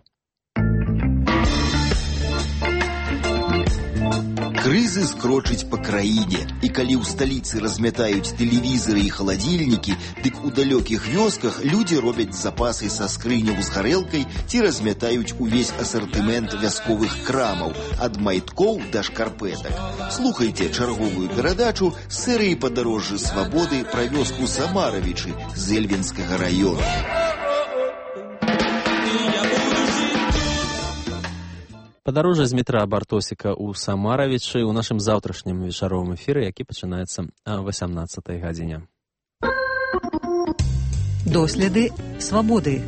Крызіс крочыць па краіне, і калі ў сталіцы размятаюць тэлевізары і халадзільнікі, дык у далёкіх вёсках людзі робяць запасы са скрыняў з гарэлкай ці размятаюць увесь асартымент вясковых крамаў, ад майткоў да шкарпэтак. Слухайце чарговую перадачу з серыі «Падарожжы свабоды» пра вёску Самаравічы з Эльвінскага раёну. Падарожжа з метра Бартосіка ў Самаравічы ў нашым заўтрашнім вечаровым эфіры, які пачынаецца о васямнаццатай гадзіне. Доследы свабоды.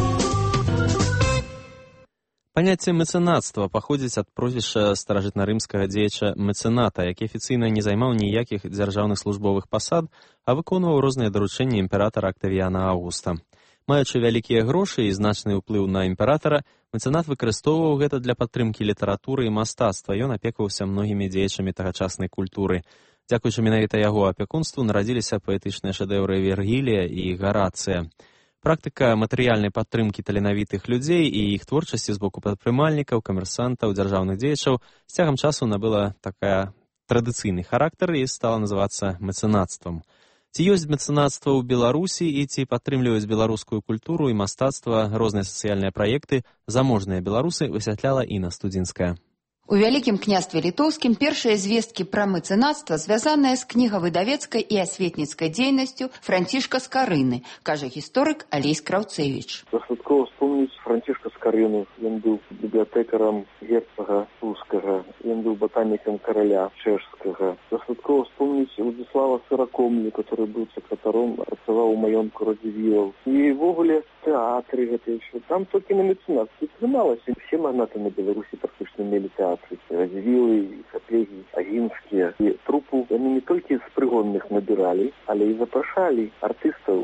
Паняцце мецэнацтва паходзіць ад прозвішча старажытнарымскага дзеяча мецэната, які афіцыйна не займаў ніякіх дзяржаўных службовых пасад, а выконваў розныя даручэнні імператара Актавіяна Аўгуста. Маючы вялікія грошы і значны ўплыў на імператара, мецэнат выкарыстоўваў гэта для падтрымкі літаратуры і мастацтва. Ён апекаваўся многімі дзеячамі тагачаснай культуры. Дзякуючы менавіта яго апекунству нарадзіліся паэтычныя шэдэўры Вергілія і Гарацыя. Практыка матэрыяльнай падтрымкі таленавітых людзей і іх творчасці з боку прадпрымальнікаў, камерсантаў, дзяржаўных дзеячаў з цягам часу набыла такая традыцыйны характар і стала называцца мецэнацтвам. Ці ёсць мецэнацтва ў Беларусі і ці падтрымліваюць беларускую культуру і мастацтва розныя сацыяльныя праекты, заможныя беларусы, высвятляла Інна Студзінская. У Вялікім княстве літоўскім першыя звесткі пра мецэнацтва звязаныя з кнігавыдавецкай і асветніцкай дзейнасцю Францішка Скарыны, кажа гісторык Алесь Краўцевіч. Дастаткова вспомніць Францішка Скарыну. Ён быў бібліятэкарам герцага рускага, ён быў батанікам караля чэшскага. Дастаткова вспомніць Владзіслава Сыракомлю, который быў сакратаром, працаваў у маёнтку Радзівілаў. І ввогуле тэатры гэта яшчэ. Там толькі на мецэнацтве трымалася. Усе магнаты на Беларусі практычна мелі тэатры. Радзівілы, саплегі, агінскія. І трупу яны не толькі з прыгонных набіралі, але і запрашалі артыстаў з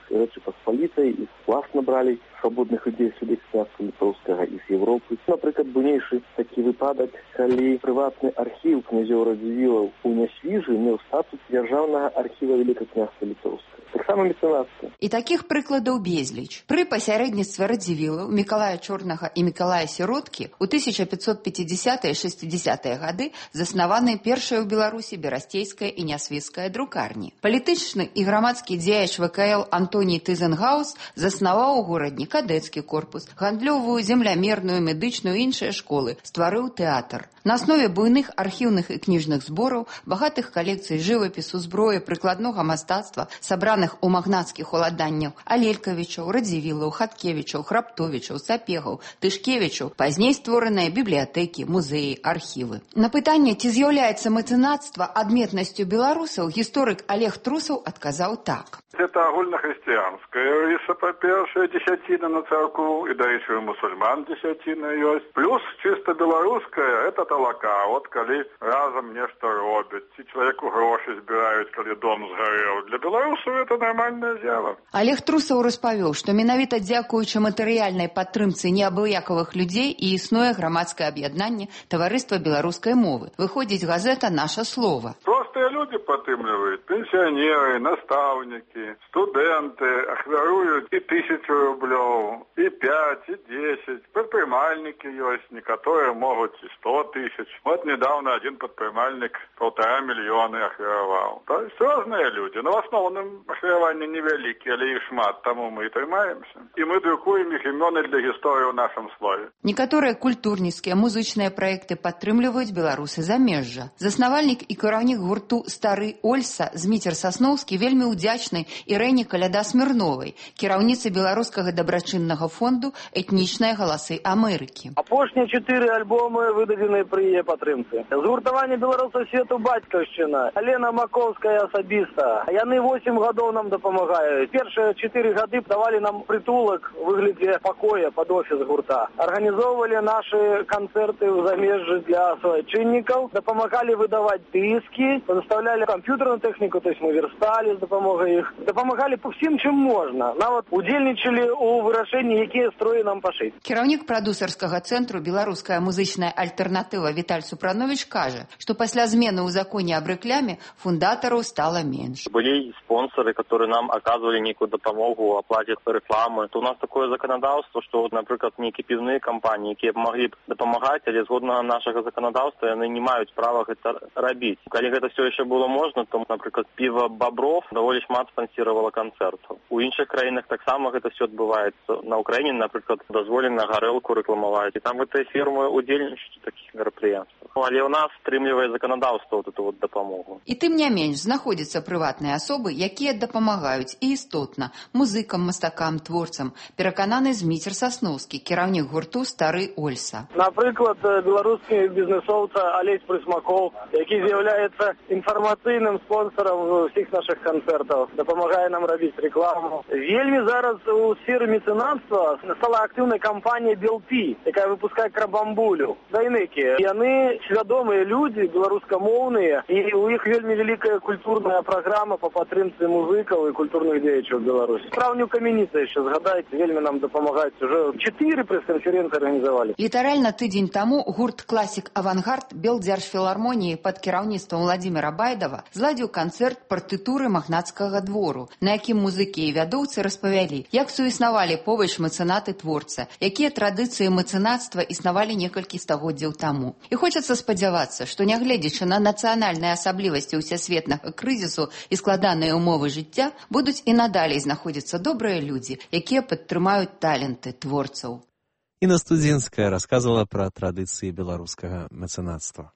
Рэчы Паспалітай, і власна бралі свабодных людзей сюды з княства літоўскага і з Европы. Напрыклад, буйнейшы такі выпадак, калі прыватны архіў князёў Радзівілаў у Нясвіжы меў статус дзяржаўнага архіва Вялікага княства літоўскага. Таксама мецэнацтва. І такіх прыкладаў безліч. Пры пасярэдніцтве Радзівілаў, Мікалая Чорнага і Мікалая Сіроткі ў тысяча пятьсот пятидесятые - шестидесятые гады заснаваны першыя ў Беларусі берасцейская і нясвіжская друкарні. Палітычны і грамадскі дзеяч вэ ка эл Антоній Тызенгаус заснаваў у горадні кадэцкі корпус, гандлёвую, землямерную, медычную і іншыя школы, стварыў тэатр. На аснове буйных архіўных і кніжных збораў, багатых калекцый жывапісу, зброі, прыкладнога мастацтва, сабраных у магнацкіх уладанняў Алелькавічаў, Радзівілаў, Хаткевічаў, Храптовічаў, Сапегаў, Тышкевічаў, пазней створаныя бібліятэкі, музеі, архівы. На пытанне, ці з'яўляецца мецэнацтва адметнасцю беларусаў, гісторык Олег Трусаў адказаў так. Это агульнахрысціянская рыса, па-першае, дзесяціна на царкву, і, дарэчы, у мусульман дзесяціна ёсць. Плюс чыста беларуская, это талака, от калі разам нешта робяць, ці чалавеку грошы збіраюць, калі дом згарэў. Для беларусаў это нормальная з'ява. Олег Трусаў распавёў, што менавіта дзякуючы матэрыяльнай падтрымцы неабыякавых людзей і існуе грамадскае аб'яднанне таварыства беларускай мовы. Выходзіць газета «Наша слова». Простыя людзі падтрымліваюць, пенсіянеры, настаўнікі, студэнты ахвяруюць і тысячу рублёў, і пять, і десять. Прадпрымальнікі ёсць, некаторыя могуць і сто тысяч. Вот недавно один прадпрымальнік полтора мільёны ахвяраваў. То есть розныя людзі. Но в основном ахвяраванні невялікія, але іх шмат, таму мы і трымаемся. І мы друкуем іх імёны для гісторыі ў нашым слове. Некаторыя культурніцкія музычныя праекты падтрымліваюць беларусы замежжа. Заснавальнік і кіраўнік гурту «Стары Ольса» Зміцер Сасноўскі вельмі ўдзячны Ірэне Каляда-Смірновай, кіраўніцы беларускага дабрачыннага фонду «Этнічныя галасы Амерыкі». Апошнія чатыры альбомы выдадзены пры яе падтрымцы. Згуртаванне беларусаў свету бацькаўшчына, Алена Маковская асабіста. Яны восемь гадоў нам дапамагаюць. Першыя чатыры гады давалі нам прытулак у выглядзе пакоя пад офіс гурта. Арганізоўвалі нашы канцэрты ў замежжы для суайчыннікаў, дапамагалі выдаваць дыскі, прадастаўлялі камп'ютарную тэхніку, то есть мы версталі з дапамогай іх. Дапамагалі па ўсім, чым можна. Нават удзельнічалі ў вырашэнні, якія строі нам пашыць. Кіраўнік прадусарскага цэнтру «Беларуская музычная альтэрнатыва» Віталь Супранович кажа, што пасля змены ў законе аб рэкляме фундатараў стала менш. Были спонсоры, которые нам оказывали некую допомогу, оплате рекламы. То у нас такое законодавство, что, например, некие пивные компании, которые могли бы допомагать, але згодно нашего законодавства, они не имеют права это робить. Когда это все еще было можно, то, например, пиво «Бобров» довольно шмат спонсировало концертов. У інших краинах так само это все отбывается. На Украине, например, дозволено горелку рекламовать. И там эти фирмы удельничают в таких мероприятиях. Але у нас стрымлівае законодаўства вот эту вот дапамогу. І тым не менш знаходзяцца прыватныя асобы, якія дапамагаюць і істотна музыкам, мастакам, творцам. Перакананы Зміцер Сасноўскі, кіраўнік гурту «Стары Ольса». Напрыклад, беларускі бізнесоўца Алесь Прысмакоў, які з'яўляецца інфармацыйным спонсорам ўсіх нашых канцэртаў, дапамагае нам рабіць рекламу. Вельмі зараз у сферы мецэнацтва стала актыўная кампанія «Белпі», якая выпускае крабамбулю. Дайныкі. Яны свядомыя людзі, беларускамоўныя, і ў іх вельмі вялікая культурная праграма па падтрымцы музыкаў і культурных дзеячаў Беларусі. Траўню Камяніца яшчэ згадайце, вельмі нам дапамагаюць. Уже чатыры прэс-канферэнцыі арганізавалі. Літаральна тыдзень таму гурт «Класік Авангард» Белдзяржфілармоніі пад кіраўніцтвам Владзіміра Байдава зладзіў канцэрт партытуры магнацкага двору, на якім музыкі і вядоўцы распавялі, як суіснавалі побач мэцэнаты творца, якія традыцыі мэцэнацтва існавалі некалькі стагоддзяў таму. І хочацца спадзявацца, што нягледзячы на нацыянальныя асаблівасці ўсесветнага крызісу і складаныя ўмовы жыцця, будуць і надалей знаходзіцца добрыя людзі, якія падтрымаюць таленты творцаў. Інна Студзінская расказвала пра традыцыі беларускага мэцэнацтва.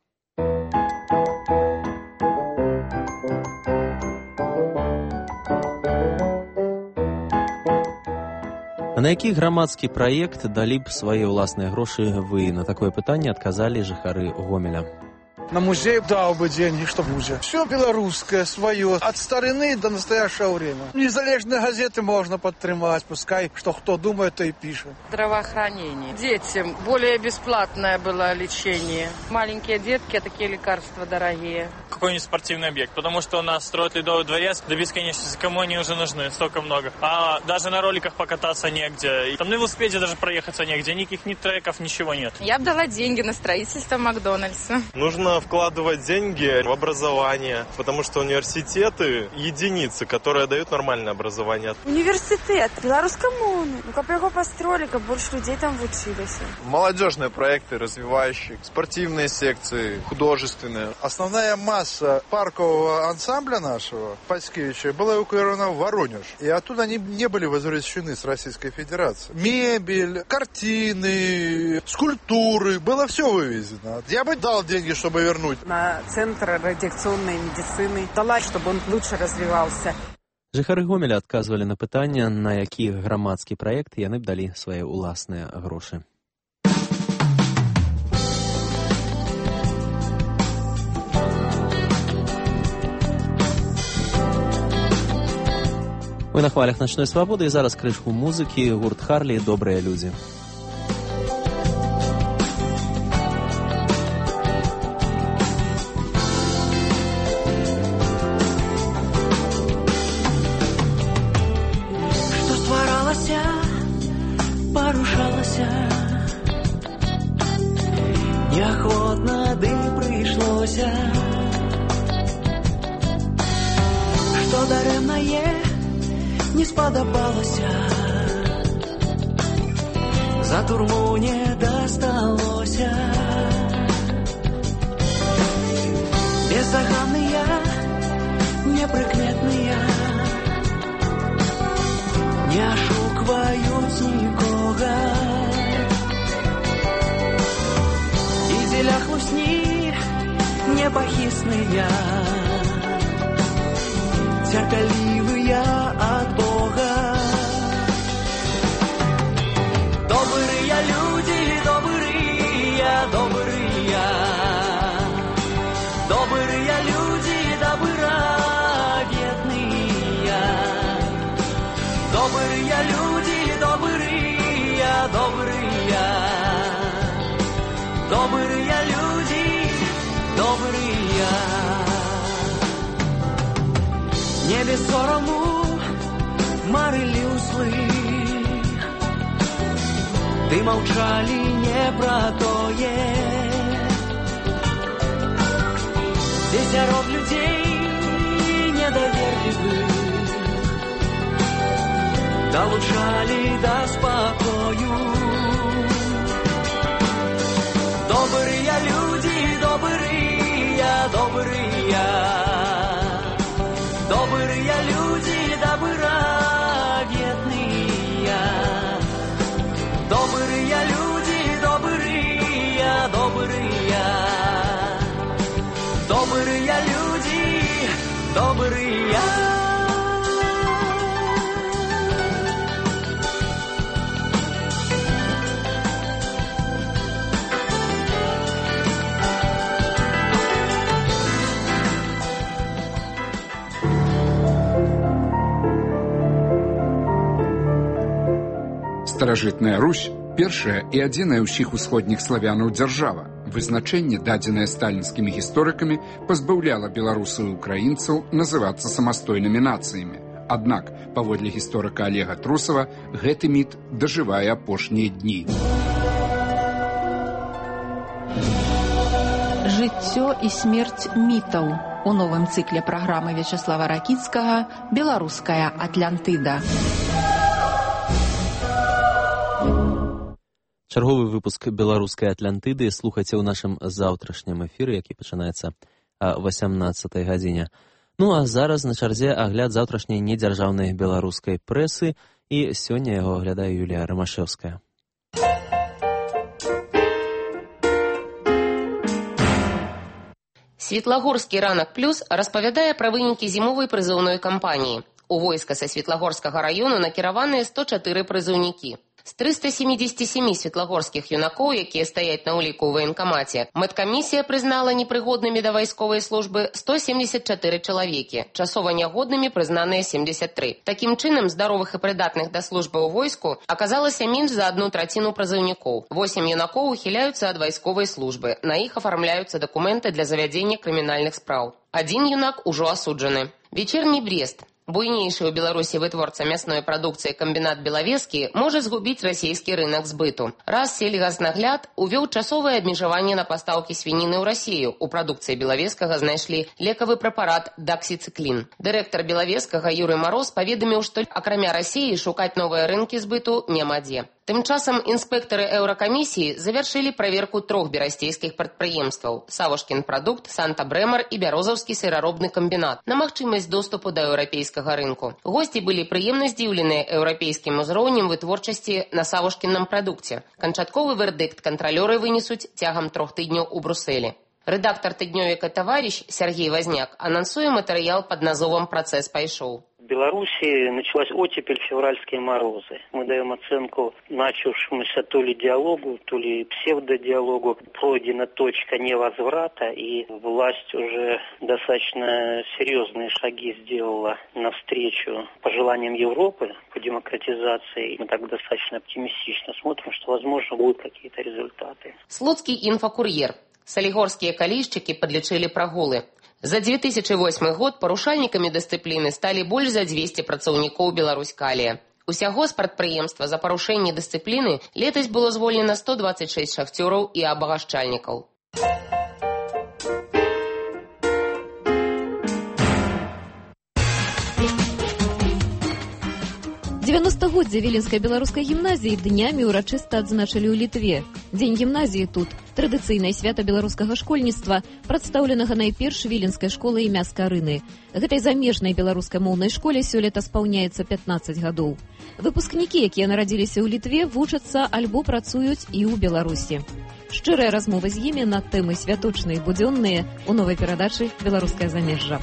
А на які грамадскі праект далі б свае ўласныя грошы вы? На такое пытанне адказалі жыхары Гомеля. На музей дал бы деньги, что будет. Все белорусское свое, от старины до настоящего времени. Незалежные газеты можно подтримать, пускай, что кто думает, то и пишет. Здравоохранение. Детям более бесплатное было лечение. Маленькие детки, такие лекарства дорогие. Какой-нибудь спортивный объект, потому что у нас строят Ледовый дворец до бесконечности. Кому они уже нужны? Столько много. А даже на роликах покататься негде. И там на велосипеде даже проехаться негде. Никаких ни треков, ничего нет. Я бы дала деньги на строительство Макдональдса. Нужно вкладывать деньги в образование, потому что университеты единицы, которые дают нормальное образование. Университет, белорусскомуны. Ну, как его построили, как больше людей там учились. Молодежные проекты развивающие, спортивные секции, художественные. Основная масса паркового ансамбля нашего, Паскевича, была эвакуирована в Воронеж. И оттуда они не были возвращены с Российской Федерации. Мебель, картины, скульптуры, было все вывезено. Я бы дал деньги, чтобы вернуть. На центр радиационной медицины дала, чтобы он лучше развивался. Жыхары Гомеля адказвалі на пытанне, на які грамадскі праект яны б далі свае ўласныя грошы. Вы на хвалях начной свабоды, і зараз крышку музыкі, гурт Харлі «Добрыя людзі». Што стваралася, парушалася, неахвотна ды прыйшлося, што дарэмнае не спадабалася, за турму не дасталося. Бездоганныя, непрыкметныя, не ашукваюць нікога. І дзеля хлусні непахісныя, цярпялівыя ад Бога. Добрыя людзі, добрыя, добрыя, добрыя людзі, добраветныя. Добрыя людзі, добрыя, добрыя, добрыя людзі, добрыя. Не без сораму марылі ўслы, ды маўчалі не пра тое, дзе сярод людзей недаверлівых далучалі да спакою. Добрыя людзі, добрыя, добрыя, добрыя людзі, добраветныя. Добрыя людзі, добрыя, добрыя, добрыя людзі, добрыя. Старажытная Русь – першая і адзіная ўсіх усходніх славянаў дзяржава. Вызначэнне, дадзенае сталінскімі гісторыкамі, пазбаўляла беларусаў і украінцаў называцца самастойнымі нацыямі. Аднак, паводле гісторыка Олега Трусава, гэты міт дажывае апошнія дні. Жыццё і смерць мітаў у новым цыкле праграмы Вячаслава Ракіцкага «Беларуская Атлантыда». Чарговы выпуск беларускай Атлантыды слухайце ў нашым заўтрашнім эфіры, які пачынаецца о васямнаццатай гадзіне. Ну а зараз на чарзе агляд заўтрашняй недзяржаўнай беларускай прэсы, і сёння яго аглядае Юлія Рамашэўская. Светлагорскі ранак плюс распавядае пра вынікі зімовай прызыўной кампаніі. У войска са Светлагорскага раёну накіраваныя сто чатыры прызыўнікі. З трыста семидесяти семи светлагорскіх юнакоў, якія стаяць на ўліку ў ваенкамаце, мэдкамісія прызнала непрыгоднымі да вайсковай службы сто семьдесят четыре чалавекі, часова нягоднымі прызнаныя семьдесят три. Такім чынам, здаровых і прыдатных да службы ў войску аказалася менш за одну траціну прызыўнікоў. Восем юнакоў ухіляюцца ад вайсковай службы. На іх афармляюцца дакументы для завядзення крымінальных спраў. Адзін юнак ужо асуджаны. Вечерні Брест, буйнейшы ў Беларусі вытворца мясной прадукцыі камбінат Белавескі, можа згубіць расійскі рынак збыту. Раз сельгазнагляд увёў часовае абмежаванне на пастаўкі свініны ў Расію. У прадукцыі Белавескага знайшлі лекавы прэпарат даксіцыклін. Дырэктар Белавескага Юрый Мароз паведаміў, што акрамя Расіі шукаць новыя рынкі збыту няма дзе. Тым часам інспектары еўракамісіі завяршылі праверку трох берасцейскіх прадпрыемстваў: Савушкін прадукт, Санта-Брэмар і Бярозаўскі сыраробны камбінат на магчымасць доступу да еўрапейскага рынку. Госці былі прыемна здзіўленыя еўрапейскім узроўнем вытворчасці на Савушкінным прадукце. Канчатковы вердыкт кантралёры вынесуць цягам трох тыдняў у Брусэлі. Рэдактар тыднёвіка «Таварищ» Сергей Возняк анансуе матэрыял пад назовам «Працэс пайшоў». В Беларуси началась оттепель, февральские морозы. Мы даем оценку начавшемуся то ли диалогу, то ли псевдодиалогу. Пройдена точка невозврата, и власть уже достаточно серьезные шаги сделала навстречу пожеланиям Европы по демократизации. Мы так достаточно оптимистично смотрим, что, возможно, будут какие-то результаты. Слуцкий инфокурьер. Салігорскія калійшчыкі падлічылі прагулы. За две тысячи восьмы год парушальнікамі дысцыпліны сталі больш за двести працаўнікоў Беларуськалія. Усяго з прадпрыемства за парушэнне дысцыпліны летась было звольнена сто двадцать шесть шахцёраў і абагашчальнікаў. девяностагоддзе Віленскай беларускай гімназіі днямі ўрачыста адзначылі ў Літве. Дзень гімназіі тут – традыцыйнае свята беларускага школьніцтва, прадстаўленага найперш Віленскай школы імя Скарыны. Гэтай замежнай беларускамоўнай школе сёлета спаўняецца пятнаццаць гадоў. Выпускнікі, якія нарадзіліся ў Літве, вучацца альбо працуюць і ў Беларусі. Шчырая размова з імі на тэмы святочныя і будзённыя у новай перадачы «Беларускае замежжа».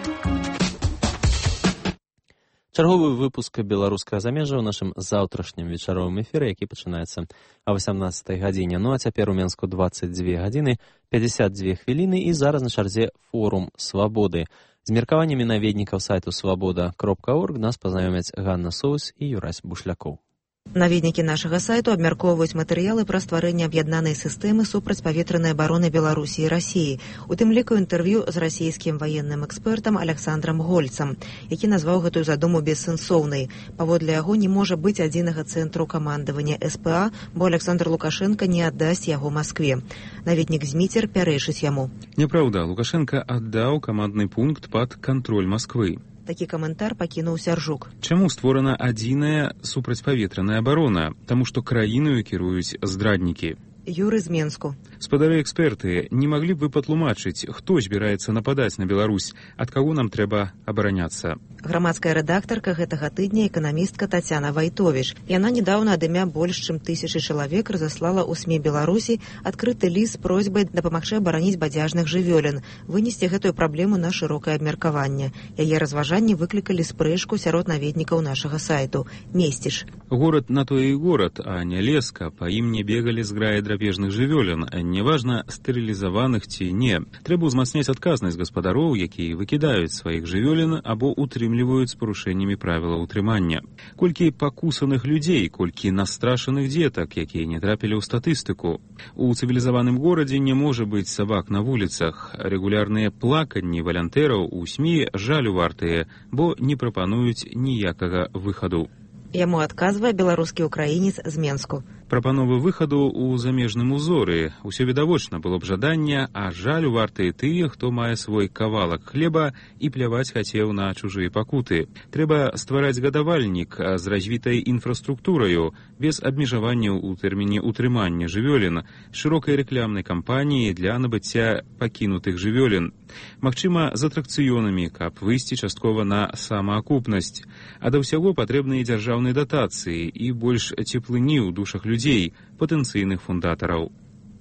Чарговы выпуск беларускага замежжа ў нашым заўтрашнім вечаровым эфіры, які пачынаецца о восемнадцатай гадзіне. Ну а цяпер у Менску двадцать две гадзіны, пятьдесят две хвіліны, і зараз на чарзе форум «Свабоды». З меркаваннямі наведнікаў сайту свабода кропка орг нас пазнаёмяць Ганна Соус і Юрась Бушлякоў. Наведнікі нашага сайту абмяркоўваюць матэрыялы пра стварэнне аб'яднанай сістэмы супрацьпаветранай абароны Беларусі і Расіі, у тым ліку інтэрв'ю з расійскім ваенным экспертам Александрам Гольцам, які назваў гэтую задуму бессэнсоўнай. Паводле яго не можа быць адзінага цэнтру камандавання эс пэ а, бо Александр Лукашенко не аддасць яго Маскве. Наведнік Зміцер пярэчыць яму. Няпраўда, Лукашенко аддаў камандны пункт пад кантроль Масквы. Такі каментар пакінуў Сяржук. Чаму створана адзіная супрацьпаветраная абарона? Таму што краінаю кіруюць здраднікі. Юры з Менску. Спадары эксперты, не маглі б вы патлумачыць, хто збіраецца нападаць на Беларусь, ад каго нам трэба абараняцца? Грамадская рэдактарка гэтага тыдня, эканамістка Тацяна Вайтовіч. Яна недаўна ад імя больш чым тысячы чалавек разаслала ў СМІ Беларусі адкрыты ліст з просьбай дапамагчы абараніць бадзяжных жывёлін, вынесці гэтую праблему на шырокае абмеркаванне. Яе разважанні выклікалі спрэчку сярод наведнікаў нашага сайту. Месціш. Горад на то і горад, а не леска. Па ім не бегалі зграі драпежных жывёлін, неважна, стэрылізаваных ці не. Трэба ўзмацняць адказнасць гаспадароў, якія выкідаюць сваіх жывёлін або утрымліваюць з парушэннямі правіла ўтрымання. Колькі пакусаных людзей, колькі настрашаных дзетак, якія не трапілі ў статыстыку. У цывілізаваным горадзе не можа быць сабак на вуліцах. Рэгулярныя плаканні валянтэраў у СМІ жалю вартыя, бо не прапануюць ніякага выхаду. Яму адказвае беларускі ўкраінец з Менску. Прапановы выхаду ў замежным узоры. Усё відавочна было б жаданне, а жалю вартыя тыя, хто мае свой кавалак хлеба і пляваць хацеў на чужыя пакуты. Трэба ствараць гадавальнік з развітай інфраструктураю, без абмежаванняў у тэрміне ўтрымання жывёлін, шырокай рэкламнай кампаніі для набыцця пакінутых жывёлін. Магчыма, з атракцыёнамі, каб выйсці часткова на самаакупнасць. А да ўсяго патрэбныя дзяржаўныя датацыі і больш цеплыні ў душах людзей, патэнцыйных фундатараў.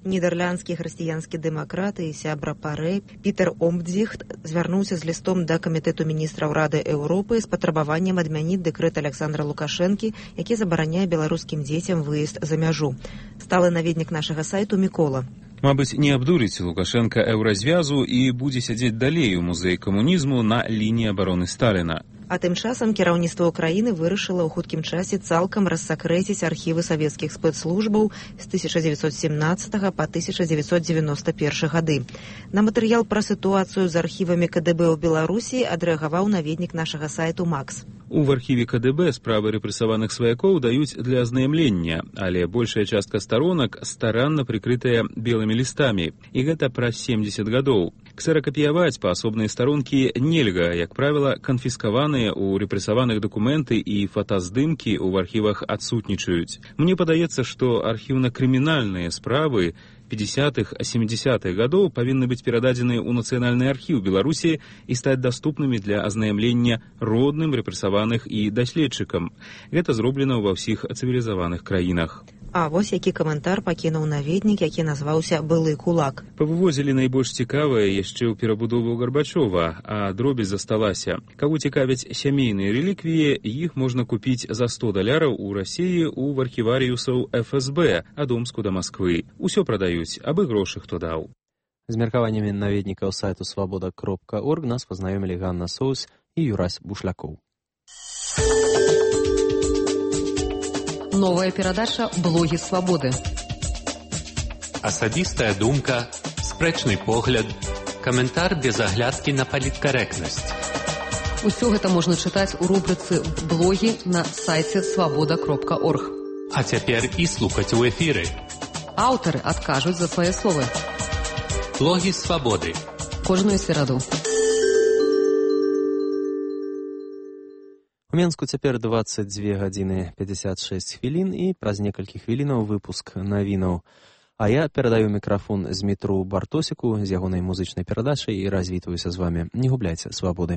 Нідерландскі хрысціянскі дэмакрат і сябра Парэ Пітер Омдзіхт звярнуўся з лістом да камітэту міністраў Рады Еўропы з патрабаваннем адмяніць дэкрэт Александра Лукашэнкі, які забараняе беларускім дзецям выезд за мяжу. Сталы наведнік нашага сайту Мікола. Мабыць, не абдурыць Лукашенка еўразвязу і будзе сядзець далей у музеі камунізму на лініі абароны Сталіна. А тым часам кіраўніцтва ўкраіны вырашыла ў хуткім часе цалкам рассакрэціць архівы савецкіх спецслужбаў з тысяча дзевяцьсот семнаццатага па тысяча дзевяцьсот дзевяноста першы гады. На матэрыял пра сітуацыю з архівамі ка дэ бэ ў Беларусі адрэагаваў наведнік нашага сайту Макс. У архіве ка дэ бэ справы рэпрэсаваных сваякоў даюць для азнаямлення, але большая частка старонак старанна прыкрытая белымі лістамі, і гэта праз семдзесят гадоў. Ксеракапіяваць паасобныя старонкі нельга, як правіла, канфіскаваныя ў рэпрэсаваных дакументы і фотаздымкі ў архівах адсутнічаюць. Мне падаецца, што архіўна-крымінальныя справы пятидесятых а семидесятых гадоў павінны быць перададзеныя ў Нацыянальны архіў Беларусі і стаць даступнымі для азнаямлення родным рэпрэсаваных і даследчыкам. Гэта зроблена ва ўсіх цывілізаваных краінах. А вось які каментар пакінуў наведнік, які назваўся «Былы кулак». Павывозілі найбольш цікавае яшчэ ў перабудову Гарбачова, а дробязь засталася. Каго цікавяць сямейныя рэліквіі, іх можна купіць за сто даляраў у Расіі ў архіварыусаў эф эс бэ ад Омску да Масквы. Усё прадаюць, абы грошы хто даў. З меркаваннямі наведнікаў сайту свабода кропка орг нас пазнаёмілі Ганна Соус і Юрась Бушлякоў. Новая перадача «Блогі свабоды». Асабістая думка, спрэчны погляд, каментар без аглядкі на паліткарэктнасць. Усё гэта можна чытаць у рубрыцы «Блогі» на сайце свабода кропка орг. А цяпер і слухаць у эфіры. Аўтары адкажуць за свае словы. «Блогі свабоды». Кожную сераду. У Менску цяпер дваццаць дзве гадзіны пятьдесят шесть хвілін і праз некалькі хвілінаў выпуск навінаў. А я перадаю мікрафон Змітру Бартосіку з ягонай музычнай перадачай і развітваюся з вамі. Не губляйце свабоды.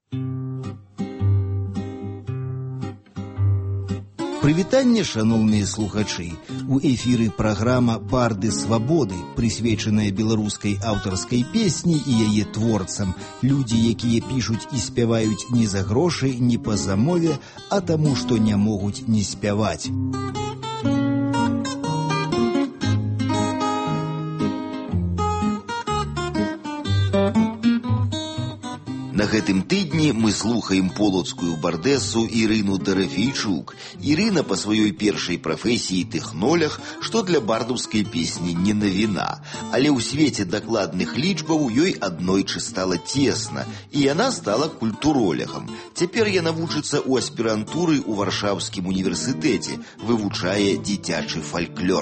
Прывітанне, шаноўныя слухачы. У эфіры праграма «Барды свабоды», прысвечаная беларускай аўтарскай песні і яе творцам. Людзі, якія пішуць і спяваюць не за грошы, не па замове, а таму, што не могуць не спяваць. На гэтым тыдні мы слухаем полацкую бардэсу Ірыну Дарафейчук. Ірына па сваёй першай прафесіі тэхнолог, што для бардаўскай песні не навіна. Але ў свеце дакладных лічбаў ёй аднойчы стала цесна, і яна стала культуролегам. Цяпер яна вучыцца ў аспірантуры ў Варшаўскім універсітэце, вывучае дзіцячы фальклор.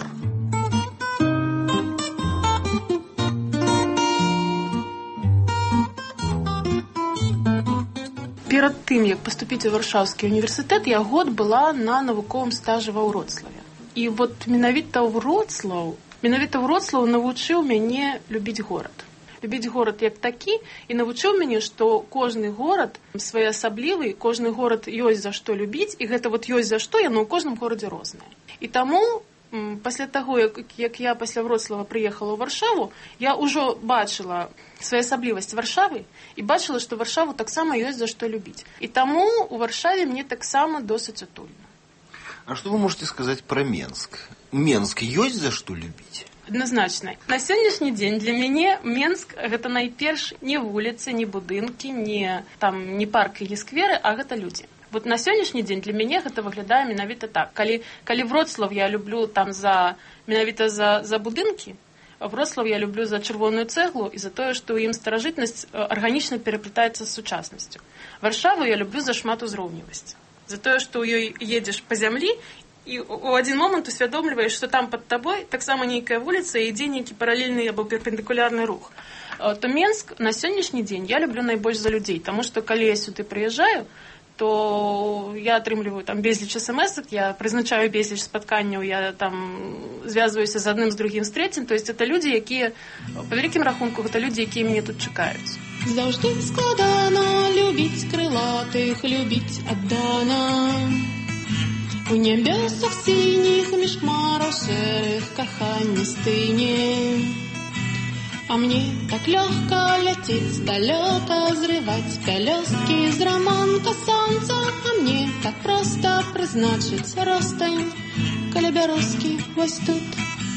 Перад тым, як паступіць у Варшаўскі універсітэт, я год была на навуковым стажы ва Вроцлаве. І вот менавіта Вроцлаў, менавіта Вроцлаў навучыў мяне любіць горад. Любіць горад як такі і навучыў мяне, што кожны горад своеасаблівы, кожны горад ёсць за што любіць, і гэта вот ёсць за што, яно ў кожным горадзе рознае. І таму пасля таго, як, як я пасля Вроцлава прыехала ў Варшаву, я ўжо бачыла своеасаблівасць Варшавы і бачыла, што Варшаву таксама ёсць за што любіць. І таму у Варшаве мне таксама досыць утульна. А што вы можете сказаць пра Менск? Менск ёсць за што любіць? Адназначна. На сённяшні дзень для мяне Менск гэта найперш не вуліцы, не будынкі, не, там, не паркі, не скверы, а гэта людзі. Вот на сённяшні дзень для мяне гэта выглядае менавіта так. Калі, калі Вроцлав я люблю там за, менавіта за, за будынкі, Вроцлав я люблю за чырвоную цэглу і за тое, што ў ім старажытнасць арганічна пераплятаецца з сучаснасцю. Варшаву я люблю за шмат узроўневасць. За тое, што ў ёй едзеш па зямлі і ў адзін момант усвядомліваеш, што там пад табой таксама нейкая вуліца і ідзе нейкі паралельны або перпендыкулярны рух. То Менск на сённяшні дзень я люблю найбольш за людзей, таму што калі я сюды прыязджаю, то я атрымліваю там безліч эс-эм-эсак, я прызначаю безліч спатканняў, я там звязваюся з адным, з другім, з трэцім. То есть это людзі, якія, па вялікім рахунку, гэта людзі, якія мяне тут чакаюць. Заўжды складана любіць крылатых, любіць аддана. У небесах синіх між хмараў шэрых каханне стыне. А мне так легко лететь с долета, зрывать пялёсткі з романка сонца. А мне так просто прызначыць ростань каля бярозкі вось тут.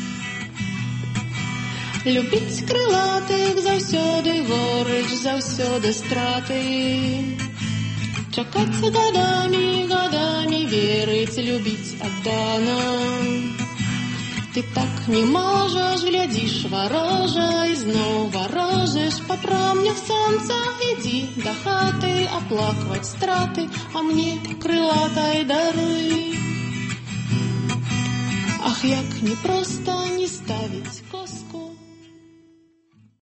Любіць крылатых заўсёды горыч, заўсёды страты. Чакаць годамі, годамі верыць, любіць аддана. Ты так не можешь, глядишь ворожа, и знов ворожишь по промнях солнца. Иди до хаты оплакивать страты, а мне крылатой даруй. Ах, як не просто не ставить